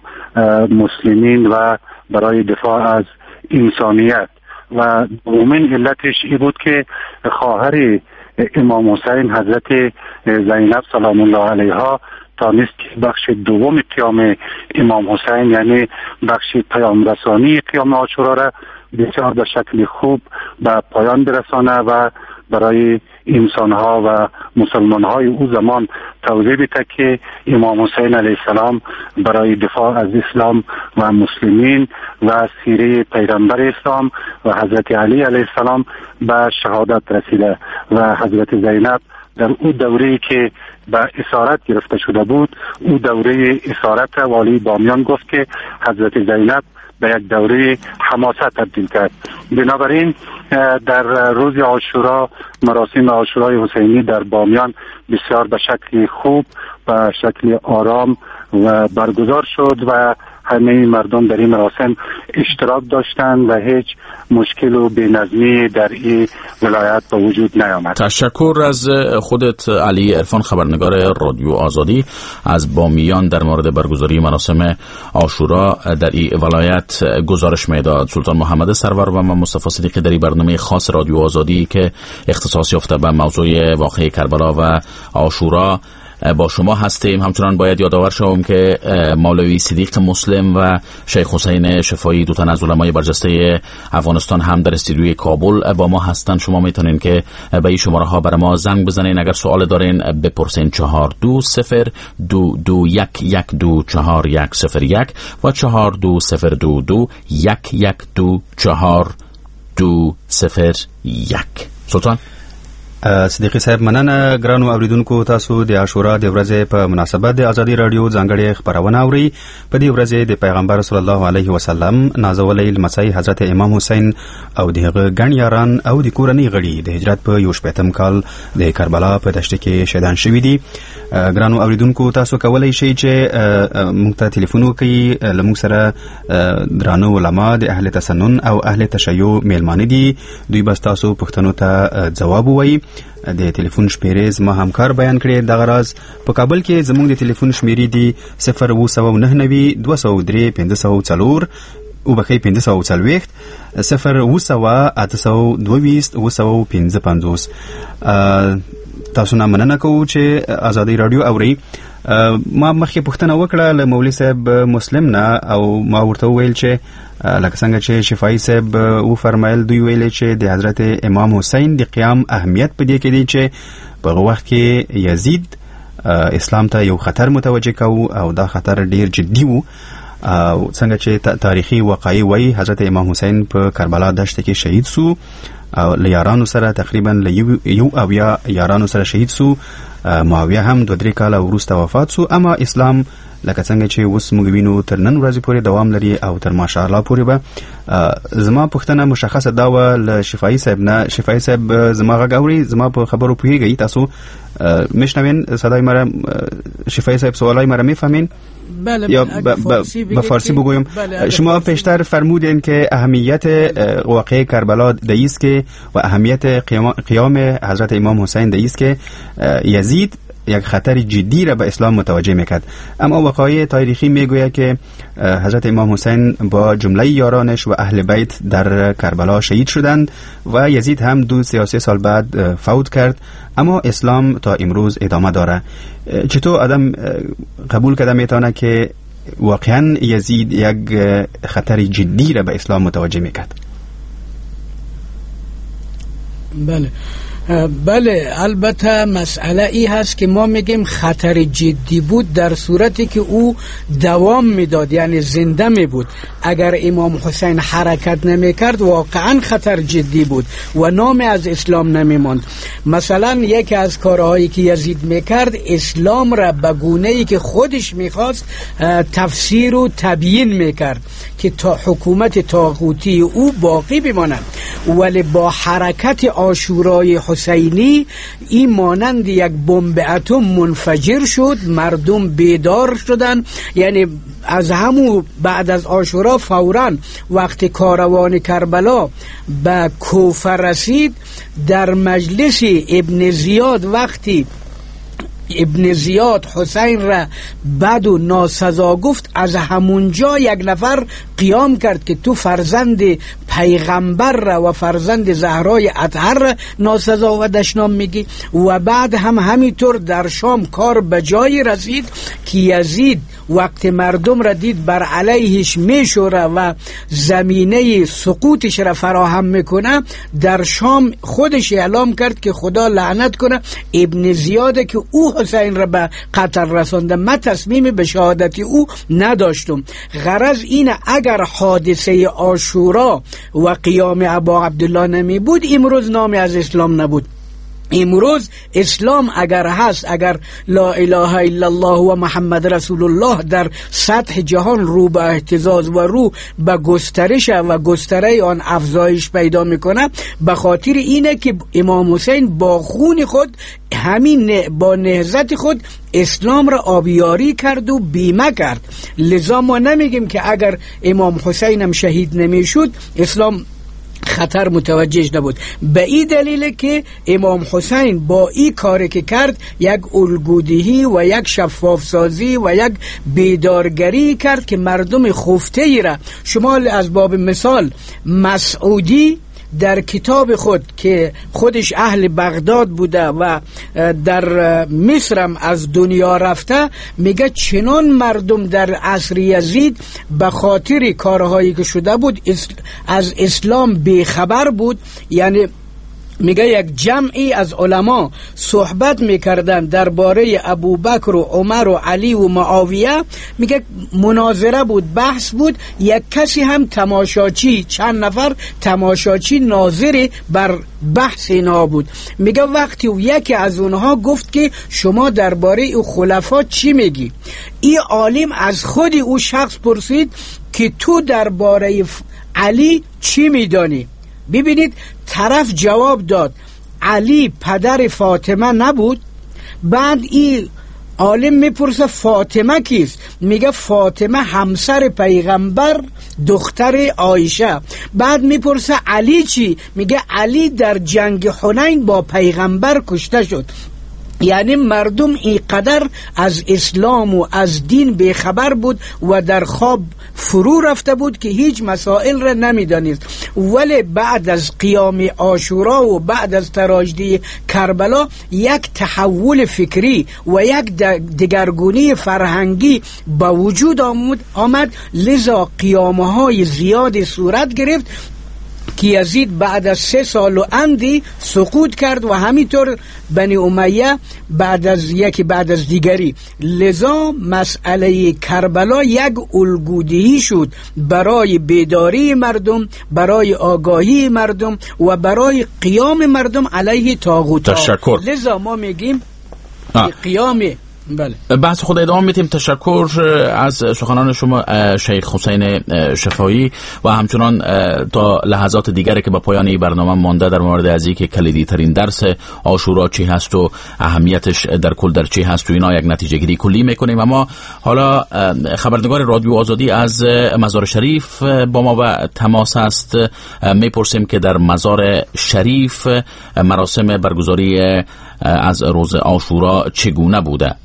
مسلمین و برای دفاع از انسانیت و دومین علتش این بود که خواهر امام حسین حضرت زینب سلام الله علیها تانست بخش دوم قیام امام حسین یعنی بخش پیام رسانی قیام عاشورا را بسیار به شکل خوب به پایان برسانه و برای انسانها و مسلمانهای او زمان توضیح بده که امام حسین علیه السلام برای دفاع از اسلام و مسلمین و سیره پیغمبر اسلام و حضرت علی علیه السلام به شهادت رسیده و حضرت زینب در او دوره که به اسارت گرفته شده بود، او دوره اسارت والی بامیان گفت که حضرت زینب به یک دوره حماست تبدیل کرد. بنابراین در روز عاشورا مراسم عاشورای حسینی در بامیان بسیار به شکل خوب و شکل آرام و برگزار شد و همه مردم در این مراسم اشتراک داشتند و هیچ مشکل و بی‌نظمی در این ولایت به وجود نیامد. تشکر از خودت علی عرفان، خبرنگار رادیو آزادی، از بامیان در مورد برگزاری مراسم عاشورا در این ولایت گزارش میداد. سلطان محمد سرور و من مصطفی صدیقی در برنامه خاص رادیو آزادی که اختصاص یافته به موضوع واقعه کربلا و عاشورا با شما هستیم. همچنان باید یادآور شوم که مولوی صدیق مسلم و شیخ حسین شفایی، دو تن از علمای برجسته افغانستان، هم در استودیوی کابل با ما هستند. شما میتونین که به این شماره ها برای ما زنگ بزنین، اگر سوال دارین بپرسین. چهار دو صفر دو دو یک یک دو چهار یک صفر یک و چهار دو صفر دو دو یک یک دو چهار دو صفر یک. سلطان صدیقی صاحب، مننه. ګرانو اوریدونکو، تاسو د عاشورا د ورځې په مناسبت د ازادي رادیو ځانګړې خبرونه اورئ. په دې ورځ د پیغمبر صلی الله علیه وسلم نازولی لمسی حضرت امام حسین او د هغه ګڼ یاران او د کورنۍ غړي د هجرت په یو شپېتم کال د کربلا په دشت کې شهیدان شوي دي. ګرانو اوریدونکو، تاسو کولی شئ چې موږ ته ټلیفون وکړئ. له موږ سره درانه علما د اهل تسنن او اهل تشیع میلمانه دي. دوی به ستاسو پوښتنو ته ځواب ووایي. د ټلیفون شمیرې زما همکار بیان کړي. دغه راز په کابل کې زموږ د ټلیفون شمیرې دي صفر اوه سوه نهه نوي دوه سوه درې پنځه سوه څلور وبخښئ پنځه سوه څلوېښت صفر اوه سوه اته سوه دوه ویشت اوه سوه پنځه پنځوس. تاسو نه مننه کوو چې ازادي رادیو اورئ. ما مخکې پوښتنه وکړه له مولوي صاحب مسلم نه او ما ورته وویل چې لکه څنګه چې شفایي صاحب وفرمایل، دوی ویل چې د حضرت امام حسین د قیام اهمیت په دې کې دی چې په هغه وخت کې یزید اسلام ته یو خطر متوجه کوو او دا خطر ډیر جدي وو. او څنګه چې تاریخي وقایع وایي، حضرت امام حسین په کربلا دشت کې شهید سو او له یارانو سره تقریبا له یو اویا یارانو سره شهید سو. معاویه هم دو درې کاله وروسته وفات سو. اما اسلام لکه څنګه چې اوس موږ وینو تر نن ورځې پورې دوام لري او تر ماشاءالله پورې به. زما پوښتنه مشخصه دا وه له شفایي صاحب نه. شفایي صاحب زما غږ اوري؟ زما په خبرو پوهیږئ؟ تاسو میشنوین صدای مرا؟ شفایي صاحب سوالای مرا میفهمین؟ بله. یا به فارسی بگویم؟ شما پیشتر فرمودین که اهمیت واقعه کربلا دیست که و اهمیت قیام, قیام حضرت امام حسین دیست که یزید یک خطر جدی را به اسلام متوجه میکرد. اما وقایع تاریخی میگوید که حضرت امام حسین با جمله یارانش و اهل بیت در کربلا شهید شدند و یزید هم دو سیاسی سال بعد فوت کرد. اما اسلام تا امروز ادامه داره. چطور آدم قبول کرده میتونه که واقعا یزید یک خطر جدی را به اسلام متوجه میکرد؟ بله بله البته مسئله ای هست که ما میگیم خطر جدی بود در صورتی که او دوام میداد، یعنی زنده می بود. اگر امام حسین حرکت نمی کرد واقعا خطر جدی بود و نام از اسلام نمی ماند. مثلا یکی از کارهایی که یزید میکرد، اسلام را به گونه‌ای که خودش میخواست تفسیر و تبیین میکرد که تا حکومت طاغوتی او باقی بماند. ولی با حرکت عاشورای حسینی این مانند یک بمب اتم منفجر شد، مردم بیدار شدن. یعنی از همون بعد از عاشورا فوراً وقتی کاروان کربلا به کوفه رسید، در مجلس ابن زیاد وقتی ابن زیاد حسین را بد و ناسزا گفت، از همونجا یک نفر قیام کرد که تو فرزند پیغمبر را و فرزند زهرای اطهر را ناسزا و دشنام میگی. و بعد هم همینطور در شام کار به جایی رسید که یزید وقت مردم را دید بر علیهش میشوره و زمینه سقوطش را فراهم میکنه، در شام خودش اعلام کرد که خدا لعنت کنه ابن زیاده که او حسین را به قتل رسانده. من تصمیم به شهادت او نداشتم. غرض اینه اگر حادثه عاشورا و قیام ابا عبدالله نمی بود، امروز نامی از اسلام نبود. امروز اسلام اگر هست، اگر لا اله الا الله و محمد رسول الله در سطح جهان رو به اهتزاز و رو به گسترش و گستره آن افزایش پیدا میکنه، به خاطر اینه که امام حسین با خون خود، همین با نهضت خود اسلام را آبیاری کرد و بیمه کرد. لذا ما نمیگیم که اگر امام حسین هم شهید نمیشد اسلام خطر متوجه نبود. به این دلیل که امام حسین با این کاری که کرد یک الگودهی و یک شفاف سازی و یک بیدارگری کرد که مردم خفته ای را، شما از باب مثال مسعودی در کتاب خود که خودش اهل بغداد بوده و در مصرم از دنیا رفته، میگه چنان مردم در عصر یزید به خاطر کارهایی که شده بود از اسلام بیخبر بود. یعنی میگه یک جمعی از علما صحبت میکردن درباره ابوبکر و عمر و علی و معاویه، میگه مناظره بود، بحث بود، یک کسی هم تماشاچی، چند نفر تماشاچی ناظر بر بحث اینا بود. میگه وقتی یکی از اونها گفت که شما درباره او خلفا چی میگی، این عالم از خود او شخص پرسید که تو درباره علی چی میدانی؟ ببینید طرف جواب داد علی پدر فاطمه نبود. بعد این عالم میپرسه فاطمه کیست؟ میگه فاطمه همسر پیغمبر، دختر عایشه. بعد میپرسه علی چی؟ میگه علی در جنگ حنین با پیغمبر کشته شد. یعنی مردم اینقدر از اسلام و از دین بیخبر بود و در خواب فرو رفته بود که هیچ مسائل را نمیدانست. ولی بعد از قیام عاشورا و بعد از تراژدی کربلا یک تحول فکری و یک دگرگونی فرهنگی با وجود آمد, آمد لذا قیامه های زیاد صورت گرفت که یزید بعد از سه سال و اندی سقوط کرد و همینطور بنی امیه بعد از یکی بعد از دیگری. لذا مسئله کربلا یک الگودهی شد برای بیداری مردم، برای آگاهی مردم و برای قیام مردم علیه طاغوت. تشکر. لذا ما میگیم قیام بله. بحث خود ادامه میتیم. تشکر از سخنان شما شیخ حسین شفایی و همچنان تا لحظات دیگری که به پایان این برنامه مانده در مورد از اینکه کلیدی ترین درس عاشورا چی هست و اهمیتش در کل در چی هست و اینا یک نتیجه گیری کلی میکنیم. اما حالا خبرنگار رادیو آزادی از مزار شریف با ما و تماس است. میپرسیم که در مزار شریف مراسم برگزاری از روز عاشورا چگونه بوده؟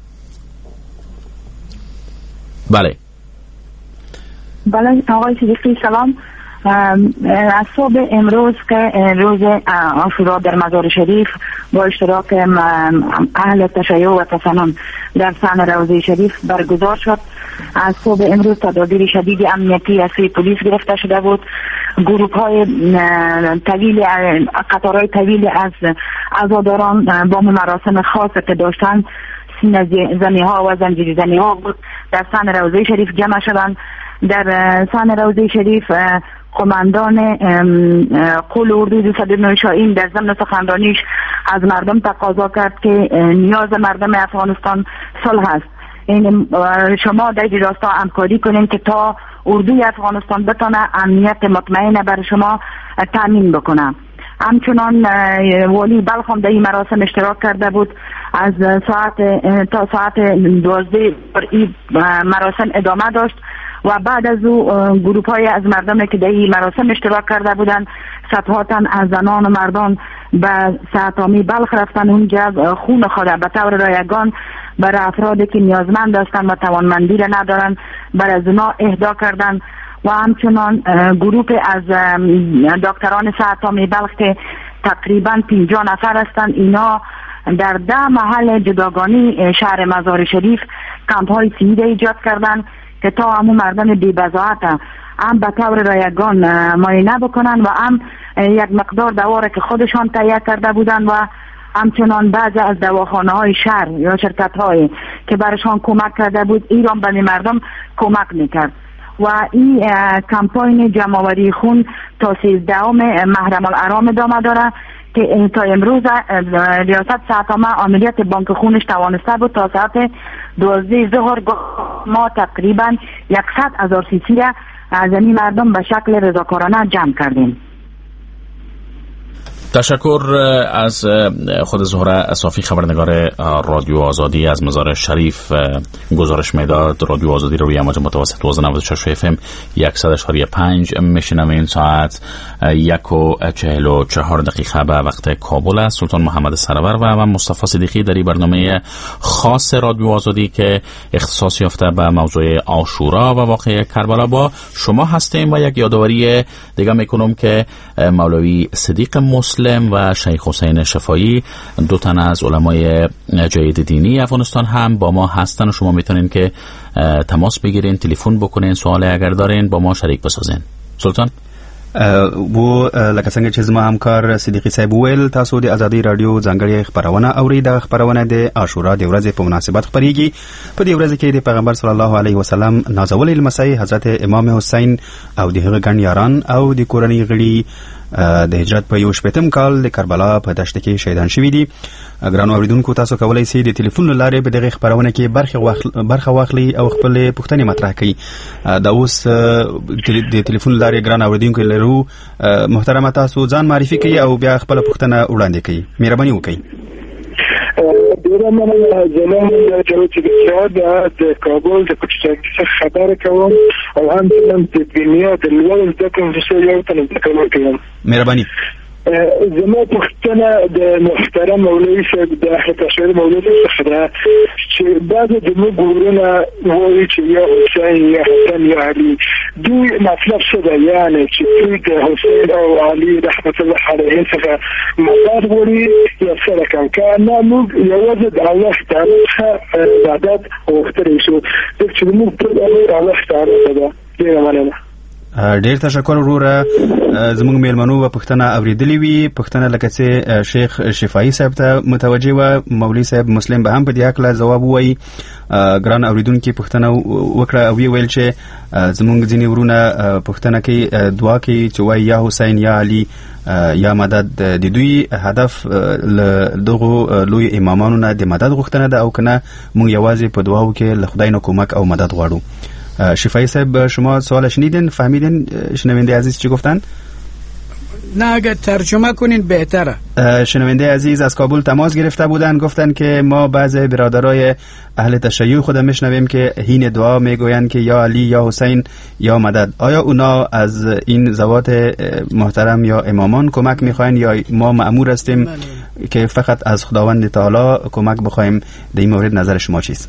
بله بله آقای صدیقی سلام. از صبح امروز که روز عاشورا در مزار شریف با اشتراک اهل تشیع و تسنن در صحن روضه شریف برگزار شد. از صبح امروز تدابیر شدید امنیتی از سوی پلیس گرفته شده بود. گروه های طویل، قطارهای طویل از عزاداران با مراسم خاص که داشتن، سینه زنی ها و زنجیری زنی ها بود، در صحن روضه شریف جمع شدن. در صحن روضه شریف قماندان قول اردو دویست و نه شاهین در ضمن سخنرانیش از مردم تقاضا کرد که نیاز مردم افغانستان صلح است. این شما در این راستا همکاری کنین که تا اردوی افغانستان بتونه امنیت مطمئن بر شما تامین بکنه. همچنان والی بلخ هم در این مراسم اشتراک کرده بود. از ساعت تا ساعت دوازده این مراسم ادامه داشت و بعد از او گروه های از مردم که در این مراسم اشتراک کرده بودن صفحاتا از زنان و مردان به ساعتامی بلخ رفتن. اونجا خون خود به طور رایگان برای افرادی که نیازمند هستند و توانمندی را ندارن برای از اونا اهدا کردن. و همچنان گروه از دکتران ساعتامی بلخ که تقریبا پنجاه نفر هستند، اینا در ده محل جداگانه شهر مزار شریف کمپ های سیده ایجاد کردن که تا همو مردم بی بضاعت هم به طور رایگان معاینه بکنن و هم یک مقدار دواره که خودشان تهیه کرده بودن و همچنان بعضی از دواخانه های شهر یا شرکت های که برشان کمک کرده بود ایران به مردم کمک میکرد. و این کمپاین جمع‌آوری خون تا سیزدهم محرم الحرام ادامه داره که تا امروز ریاست ساعتامه عملیات بانک خونش توانسته بود تا ساعت دوازده ظهر ما تقریبا صد هزار سیسی از این مردم به شکل رضاکارانه جمع کردیم. تشکر از خود زهره صافی، خبرنگار رادیو آزادی از مزار شریف گزارش میداد. رادیو آزادی رو روی امواج متوسط نود و شش اف ام صد و پنج میشنم. این ساعت یک و چهل و چهار دقیقه به وقت کابل است. سلطان محمد سرور و من مصطفی صدیقی در این برنامه خاص رادیو آزادی که اختصاص یافته به موضوع عاشورا و واقعه کربلا با شما هستیم و یک یادآوری دیگه میکنم که مولوی صدیق مسلم و شیخ حسین شفایی، دو تن از علمای جدید دینی افغانستان هم با ما هستن و شما میتونین که تماس بگیرین، تلفن بکنین، سوال اگر دارین با ما شریک بسازین. سلطان و لکه څنګه چې زما همکار صدیقي صاحب ویل، تاسو د ازادي رادیو ځانګړې خبرونه اورئ. د خبرونه د عاشورا د ورځې په مناسبت خبريږي. په دې ورځ کې د پیغمبر صلی الله علیه وسلم نازولې لمسی حضرت امام حسین او د هغه ګڼ یاران او د کورنۍ غړي د هجرت په یو شپږم کال د کربلا په دشت کې شهیدان شوي دي. ګرانو اوریدونکو، تاسو کولای شئ د ټلیفون له لارې په دغه خبرونه کې برخه برخه واخلئ او خپل پوښتنې مطرح کړئ. دا اوس د ټلیفون له لارې ګران اوریدونکو لرو. محترمه، تاسو ځان معرفي کړئ او بیا خپل پوښتنه وړاندې کړئ. مهرباني وکړئ. دیره من جناب جواد بسیار د کابل د کوچکي خبر کوم او همچنین د دنیا د لوړ زده کړو یو تن زده کوم. مهرباني. زما پوښتنه د محترم مولوي صاحب د احتشار مولوي څخه ده چې بعض د موږ ورونه وایي چې یا حسین یا حسن یا علي، دوی مطلب څه ده؟ یعنی چې دوی د حسین او علي رحمت الله علیهم څخه مدد غواړي یا څه رقم؟ که نه موږ یوازې د الله تعالی څخه عبادت غوښتلی شو، ځکه چې موږ ټول الله تعالی ته ده. ډېره مننه. ډیر تشکر وروره. زموږ میلمنو و پښتنه اوریدلې وی. پښتنه لکه چې شیخ شفایی صاحب ته متوجه و، مولوی صاحب مسلم به هم په دې حق ځواب وایي. ګران اوریدونکو پښتنه وکړه او ویل چې زموږ ځینې ورونه پښتنه کې دعا کوي چې وای یا حسین یا علي یا مدد. د دوی هدف له دغه لوی امامانو نه د مدد غوښتنه ده او کنه موږ یوازې په دعاو کې له خدای نه کومک او مدد غواړو. شفایی صاحب، شما سوال شنیدین؟ فهمیدین شنونده عزیز چی گفتن؟ نه اگر ترجمه کنین بهتره. شنونده عزیز از کابل تماس گرفته بودن، گفتن که ما بعض برادرای اهل تشیع خود میشنویم که هین دعا میگویند که یا علی یا حسین یا مدد. آیا اونا از این ذوات محترم یا امامان کمک میخواین یا ما مأمور هستیم من. که فقط از خداوند تعالی کمک بخوایم؟ در این مورد نظر شما چیست؟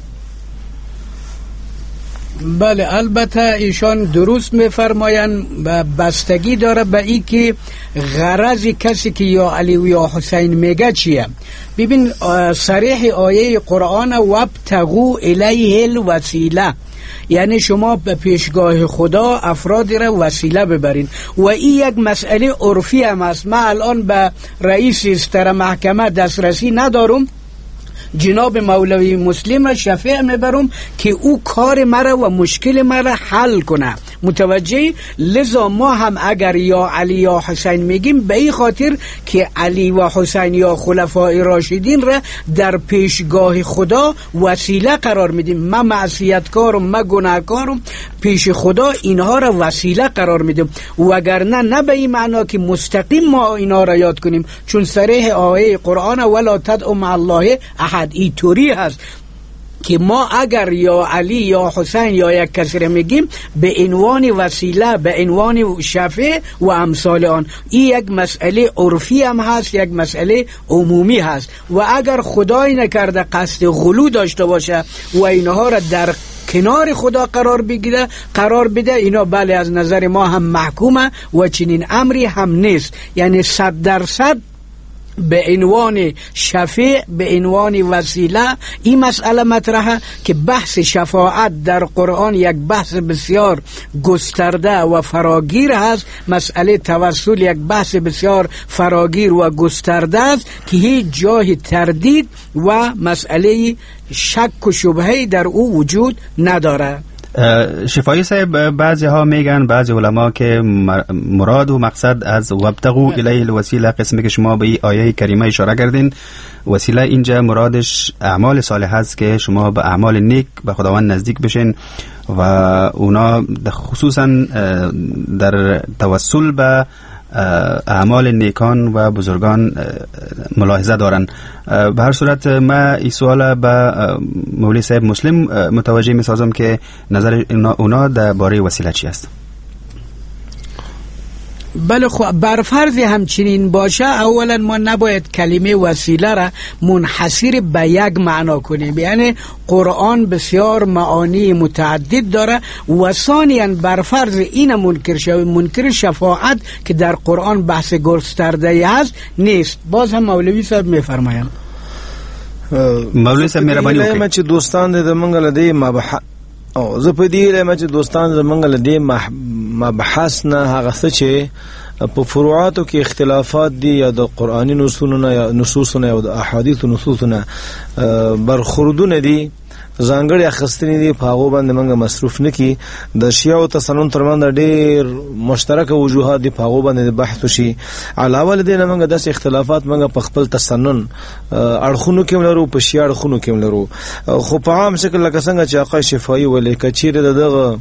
بله، البته ایشان درست میفرمایند و بستگی داره به این که غرض کسی که یا علی و یا حسین میگه چیه. ببین صریح آیه قرآن وابتغوا الیه الوسیله، یعنی شما به پیشگاه خدا افرادی را وسیله ببرین و این یک مسئله عرفی هم است. من الان به رئیس استر محکمه دسترسی ندارم، جناب مولوی مسلم را شفیع میبرم که او کار مرا و مشکل مرا حل کنه. متوجه؟ لذا ما هم اگر یا علی یا حسین میگیم به این خاطر که علی و حسین یا خلفای راشدین را در پیشگاه خدا وسیله قرار میدیم. ما معصیتکارم، ما گناهکارم، پیش خدا اینها را وسیله قرار میدیم. وگرنه نه به این معنا که مستقیم ما اینها را یاد کنیم، چون صریح آیه قرآن ولا تدعوا مع الله احد ای طوری هست که ما اگر یا علی یا حسین یا یک کسی را میگیم به عنوان وسیله، به عنوان شفیع و امثال آن. این یک مسئله عرفی هم هست، یک مسئله عمومی هست و اگر خدای نکرده قصد غلو داشته باشه و اینها را در کنار خدا قرار بگیره قرار بده، اینا بله از نظر ما هم محکومه و چنین امری هم نیست. یعنی صد درصد به عنوان شفیع، به عنوان وسیله این مسئله مطرحه که بحث شفاعت در قرآن یک بحث بسیار گسترده و فراگیر هست. مسئله توسل یک بحث بسیار فراگیر و گسترده است که هیچ جای تردید و مسئله شک و شبهه در او وجود نداره. شفایی صاحب، بعضی ها میگن، بعضی علما، که مراد و مقصد از وابتغوا الیه الوسیله، قسمی که شما به این آیه کریمه اشاره کردین، وسیله اینجا مرادش اعمال صالح است که شما به اعمال نیک به خداوند نزدیک بشین و اونا خصوصا در توسل به اعمال نیکان و بزرگان ملاحظه دارن. به هر صورت ما این سوال به مولوی صاحب مسلم متوجه می سازم که نظر اونا در باره وسیله چی است. بله، خب بر فرض همچنین باشه، اولا ما نباید کلمه وسیله را منحصر به یک معنا کنیم، یعنی قرآن بسیار معانی متعدد داره. و ثانیاً بر فرض این منکر شو منکر شفاعت که در قرآن بحث گسترده است نیست. باز هم مولوی صاحب میفرمایند. مولوی صاحب مهرباني وکړئ چې دوستان د منګل دی مبح او زه په دې لمه چې دوستان د منګل دی مبحث نه هغه څه چې په فروعاتو کې اختلافات دي یا د قرآني نصوصونه یا نصوصونه یا د احادیث نصوصونه برخوردونه دي ځانګړي اخستنې دي، په هغه باندې موږ مصروف نکي. د شیعه او تسنن ترمنځ ډېر مشترک وجوهات دي، په هغه باندې بحث وشي. علاوه دې نه موږ داسې اختلافات موږ په خپل تسنن اړخونو کې لرو، په شیعه اړخونو کې لرو، خو په عام شکل لکه څنګه چې آقا شفاعي ولې کچېره دغه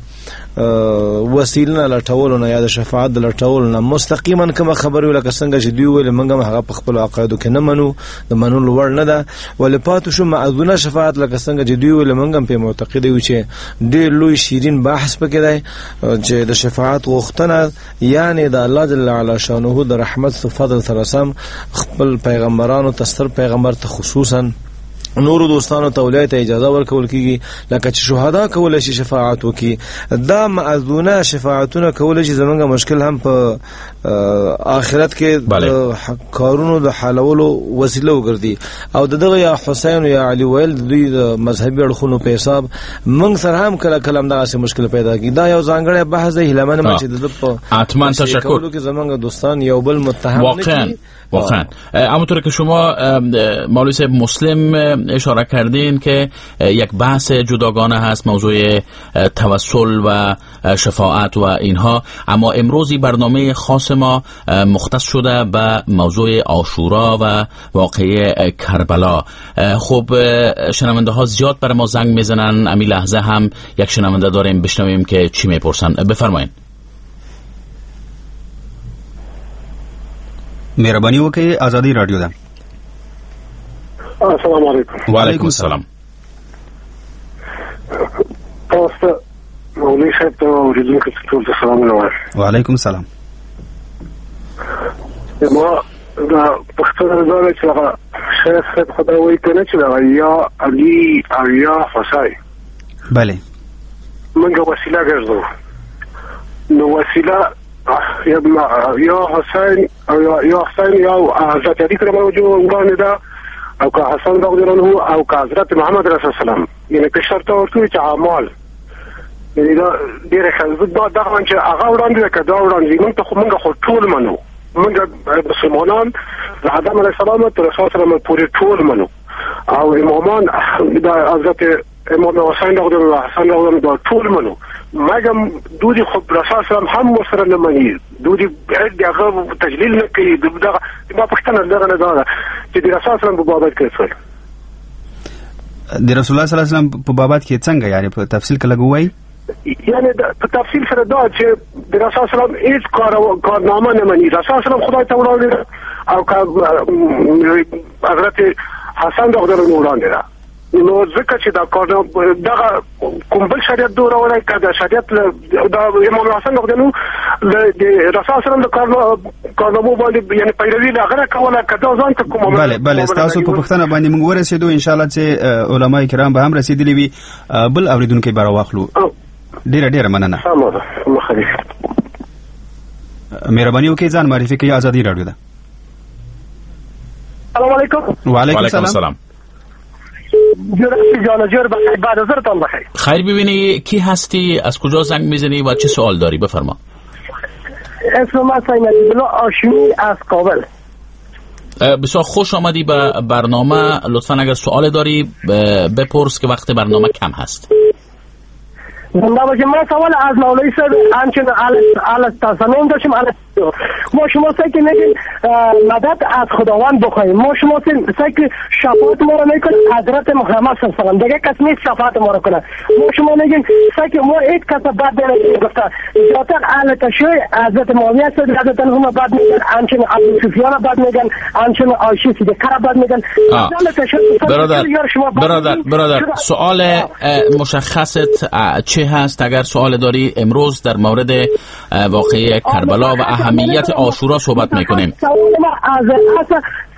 وسیله لټول نه یا د شفاعت د لټول نه مستقیما کوم خبر ولا څنګه چې دی ویل موږ هغه په خپل عقایدو کې نه منو، د منلو وړ نه ده. ولې پاتو شو معذونه شفاعت لکه څنګه چې دی ویل موږ په معتقد یو چې ډېر لوی شیرین بحث پکې دی چې د شفاعت غوښتنه یعنی د الله جل وعلا شانه د رحمت او فضل سره سم خپل پیغمبرانو تستر پیغمبر ته خصوصا نور دوستانو ته ولایت اجازه ورکول کیږي لکه چې شهدا کول شي شفاعت وکي. دا معذونه شفاعتونه کول شي زمونږ مشکل هم په آخرت کې کارونو د حلولو وسیله وګرځي. او دغه یا حسین یا علی ویل دوی د مذهبي اړخونو په حساب موږ سره هم کله کله دغه مشکل پیدا کی. دا یو ځانګړی بحث دی، هلمنه ما چې د په اتمن تشکر کې زمونږ دوستان یو بل متهم واقعا واقعا همونطور که شما مولوی صاحب مسلم اشاره کردین که یک بحث جداگانه هست موضوع توسل و شفاعت و اینها، اما امروزی برنامه خاص ما مختص شده به موضوع عاشورا و واقعه کربلا. خب شنونده ها زیاد بر ما زنگ میزنن، امی لحظه هم یک شنونده داریم، بشنویم که چی میپرسن. بفرمایید. مهرباني وکړئ، آزادی رادیو ده. السلام علیکم. وعلیکم السلام. تاسو مولوی صاحب ته اوریدونکو ټول ته سلام علیکم. وعلیکم السلام. ما دا پښتو زده چې هغه شیخ خدای وایي کنه چې دا یا علی او یا حسین. بله. موږ وسیله ګرځو. نو وسیله یا یا حسین او یا حسین یا حضرت علی کرم الله وجهه وړاندې ده او که حسن رضی الله عنه او که حضرت محمد رسول الله، یعنی که شرط ورته چې اعمال یعنی دا ډیره خلک دا دغه چې هغه وړاندې ده که دا وړاندې موږ ته خو موږ خو ټول منو، موږ مسلمانان د آدم علیه السلام تر رسول الله پورې ټول منو او امامان د حضرت امام حسین رضی الله عنه حسن رضی الله عنه دا ټول منو. مګم دوی خو رسول الله هم سره نه مني، دوی دغه تجلیل نه کوي. دغه ما پښتنه دغه نه دا چې د رسول الله په بابت کې څه د رسول الله صلی الله علیه وسلم په بابت کې څنګه، یعنی په تفصیل کې لګوي، یعنی په تفصیل سره دا چې د رسول الله صلی الله علیه وسلم هیڅ کار کارنامه نه مني. رسول الله خدای ته وړاندې او که حضرت حسن رضی الله عنه وړاندې ده، نو ځکه چې دا کار دغه کوم بل شریعت دوره ولای کده شریعت د امام حسن رضی الله عنه د رسول الله د کارنامو باندې یعنی پیروي لغره کوله کده ځان ته کوم. بله بله، تاسو په پښتنه باندې موږ ورسېدو، ان شاء الله چې علماء کرام به هم رسیدلی وي. بل اوریدونکو به راوخلو. ډیره ډیره مننه. مهرباني وکړئ ځان معرفي کړئ. آزادی رادیو ده. السلام علیکم. وعلیکم السلام. بعد از ظهرتان بخیر. خیر ببینی کی هستی، از کجا زنگ میزنی و چه سوال داری؟ بفرما. اسم من سید عبدالله هاشمی از کابل. بسیار خوش آمدی به برنامه. لطفا اگر سوال داری بپرس که وقت برنامه کم هست. زنده باشیم. ما سوال از مولوی صاحب همچنین علی تصمیم داشتیم. ما شما سعی که میگیم مدد از خداوند بخواهیم. ما شما سعی که شفاعت ما رو میکنیم حضرت محمد صلی الله علیه و آله. دیگه کس نیست شفاعت ما رو کنه. ما شما میگیم سعی که ما هیچ کس بد نمیگیم. گفته جاتر اهل تشیع حضرت معاویه صاحب حضرت هم بد میگن، همچنین ابو سفیان بد میگن، همچنین عایشه صدیقه بد میگن. برادر برادر برادر سوال مشخصت چه هست؟ اگر سوال داری امروز در مورد واقعه کربلا و اهمیت عاشورا صحبت میکنیم. سوال ما از از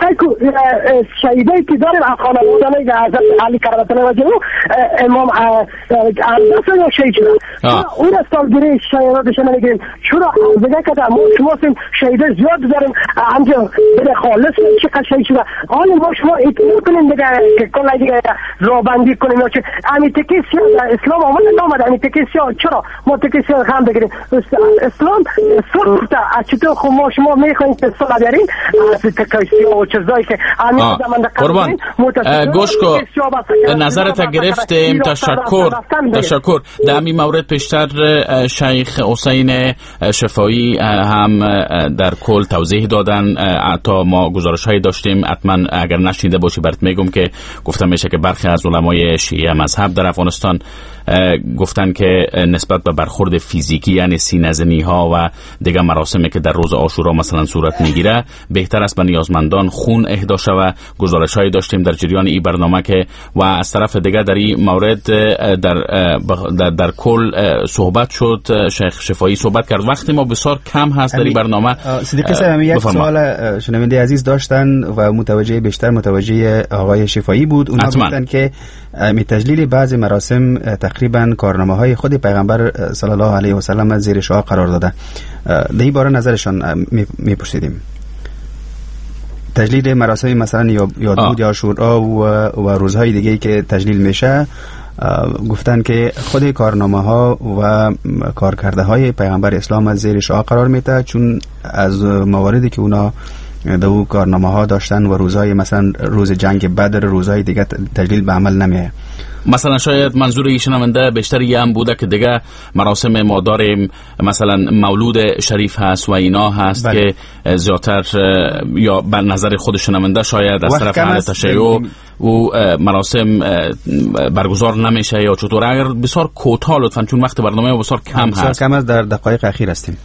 شهیدایی که داریم از خانواده حضرت علی کرامت الله وجهه امام اردس یا شهید شدن اون از سالگیری شهیداتش نمیگیریم. چرا دیگه که ما شما شهیده زیاد داریم همجا بده خالص چقدر شهید شده. حالا ما شما اطلاع کنیم دیگه که کلا دیگه رابندی کنیم یا چه امی تکی سیاه اسلام آمده نامده. امی تکی سیاه چرا ما تکی سیاه هم بگیریم؟ اسلام صلح از چطور خب ما شما میخواییم که صلح بیاریم از تکی سیاه و چیزایی که امی زمان قربان گوش کو نظرت گرفتیم. تشکر تشکر. در همین مورد پیشتر شیخ حسین شفایی هم در کل توضیح دادن. تا ما گزارش هایی داشتیم، حتما اگر نشنیده باشی برات میگم که گفتم میشه که برخی از علمای شیعه مذهب در افغانستان گفتن که نسبت به برخورد فیزیکی یعنی سینه‌زنی ها و دیگر مراسمی که در روز عاشورا مثلا صورت میگیره بهتر است به نیازمندان خون اهدا شود. گزارش هایی داشتیم در جریان این برنامه که و از طرف دیگر در این مورد در در, در کل صحبت شد. شیخ شفایی صحبت کرد. وقتی ما بسیار کم هست در این برنامه. صدیقی صاحب یک سوال شنونده عزیز داشتن و متوجه بیشتر متوجه آقای شفایی بود. اونا گفتن که می تجلیل بعض مراسم تقریبا کارنامه های خود پیغمبر صلی الله علیه و سلم زیر شعار قرار داده. در این باره نظرشان میپرسیدیم. تجلیل مراسم مثلا یادبود یا عاشورا و, و روزهای دیگه که تجلیل میشه گفتن که خود کارنامه ها و کارکرده های پیغمبر اسلام از زیر شعار قرار میده، چون از مواردی که اونا دو کارنامه ها داشتن و روزهای مثلا روز جنگ بدر روزهای دیگه تجلیل به عمل نمیه. مثلا شاید منظور ایشنونده بیشتر یه هم بوده که دیگه مراسم ما داریم مثلا مولود شریف هست و اینا هست بله. که زیادتر یا به نظر خود شنونده شاید از طرف اهل تشیع و مراسم برگزار نمیشه یا چطور؟ اگر بسیار کوتاه لطفا، چون وقت برنامه بسیار کم بسیار هست. کم است، در دقایق اخیر هستیم.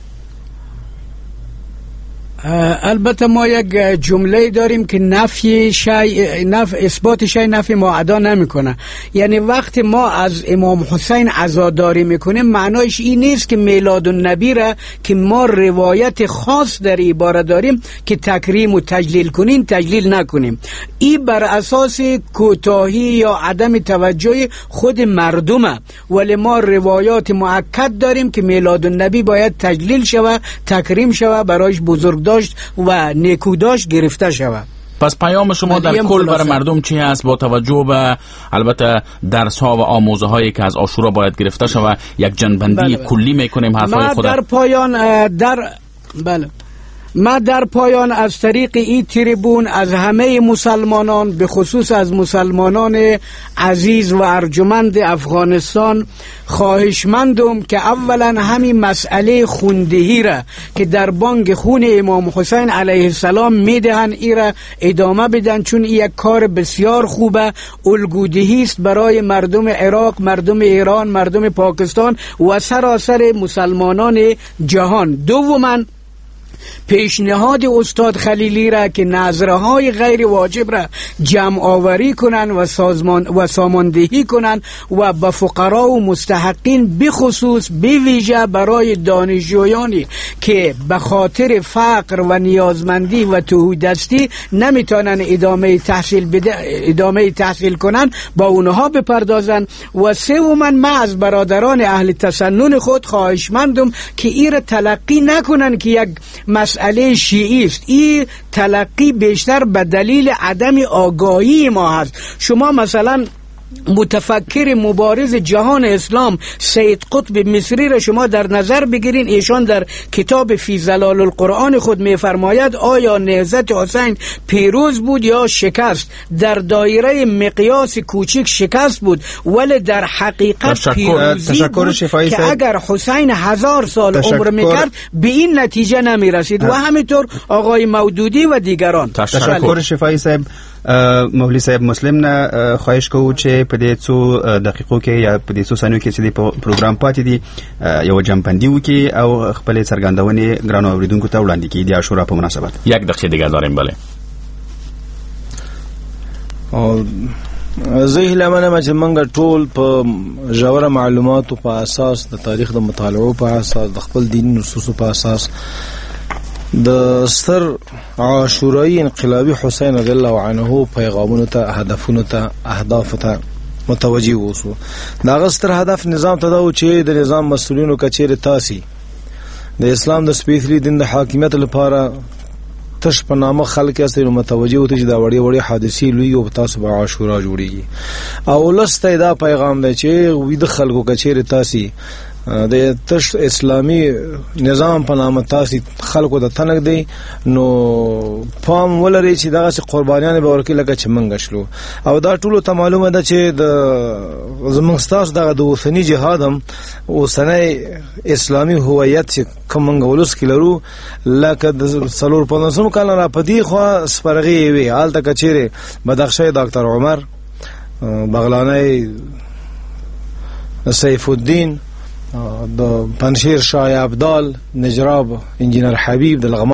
البته ما یک جمله داریم که نفی شی نف اثبات شی نفی ما ادا نمیکنه. یعنی وقتی ما از امام حسین عزاداری میکنیم معنایش این نیست که میلاد النبی را که ما روایت خاص در عبارت داریم که تکریم و تجلیل کنیم تجلیل نکنیم. این بر اساس کوتاهی یا عدم توجه خود مردمه، ولی ما روایات مؤکد داریم که میلاد النبی باید تجلیل شود، تکریم شود، برایش بزرگ داشت و نیکوداشت گرفته شود. پس پیام شما در کل برای مردم چی هست با توجه به البته درس ها و آموزه هایی که از عاشورا باید گرفته شود؟ یک جنبندی بله. کلی میکنیم حرفای خود. ما در پایان در بله ما در پایان از طریق این تریبون از همه مسلمانان به خصوص از مسلمانان عزیز و ارجمند افغانستان خواهشمندم که اولا همین مسئله خوندهی را که در بانک خون امام حسین علیه السلام میدهن ای را ادامه بدن، چون این یک کار بسیار خوبه، الگودهی است برای مردم عراق، مردم ایران، مردم پاکستان و سراسر مسلمانان جهان. دوما پیشنهاد استاد خلیلی را که نظره های غیر واجب را جمع آوری کنن و سازمان و ساماندهی کنن و به فقرا و مستحقین بخصوص بویژه برای دانشجویانی که به خاطر فقر و نیازمندی و تهیدستی نمیتونن ادامه تحصیل بده ادامه تحصیل کنن با اونها بپردازن. و سوما من از برادران اهل تسنن خود خواهشمندم که این را تلقی نکنن که یک مسئله شیعی است. این تلقی بیشتر به دلیل عدم آگاهی ما هست. شما مثلا متفکر مبارز جهان اسلام سید قطب مصری را شما در نظر بگیرین. ایشان در کتاب فی ظلال القرآن خود میفرماید آیا نهضت حسین پیروز بود یا شکست؟ در دایره مقیاس کوچک شکست بود، ولی در حقیقت پیروزی بود که اگر حسین هزار سال عمر میکرد به این نتیجه نمیرسید. و همینطور آقای مودودی و دیگران. تشکر شفایی صاحب. مولوی صاحب مسلم نه خواهش کوو چې په دې څو دقیقو کې یا په دې څو ثانیو کې چې د پروګرام پاتې دي یو جمپندي وکړي او خپل څرګندونې ګرانو اوریدونکو ته وړاندې کړي د عاشورا په مناسبت. یک دقیقه دیگه داریم. بله زه هیله منم چې موږ ټول په ژوره معلوماتو په اساس د تاریخ د مطالعو په اساس د خپل دیني نصوصو په اساس د ستر عاشورای انقلابی حسین رضی الله عنه پیغامونو ته هدفونو ته اهداف ته متوجي اوسو. دا غستر هدف نظام ته دا چې د نظام مسؤلینو کچېره تاسي د اسلام د سپیڅلي دین د حاکمیت لپاره تش په نامه خلک یې متوجي وته چې دا وړي وړي حادثي لوی او تاسو به عاشورا جوړیږي او لسته دا پیغام دی چې وې د خلکو کچېره تاسي د تش اسلامی نظام په نامه تاسو خلکو د تنګ دی نو پام ولري چې دغه قربانیان به ورکړي لکه چې منګ شلو. او دا ټول ته معلومه ده چې د زمونږ تاسو دغه د وثني جهاد هم اوسنۍ اسلامی هویت چې کوم غولس کلرو لکه د څلور پنځم کال را پدې خو سپرغي وی حال ته کچېره بدخشي ډاکټر عمر بغلانی سیف الدین د پنشیر شاه عبدال نجراب انجینر حبیب د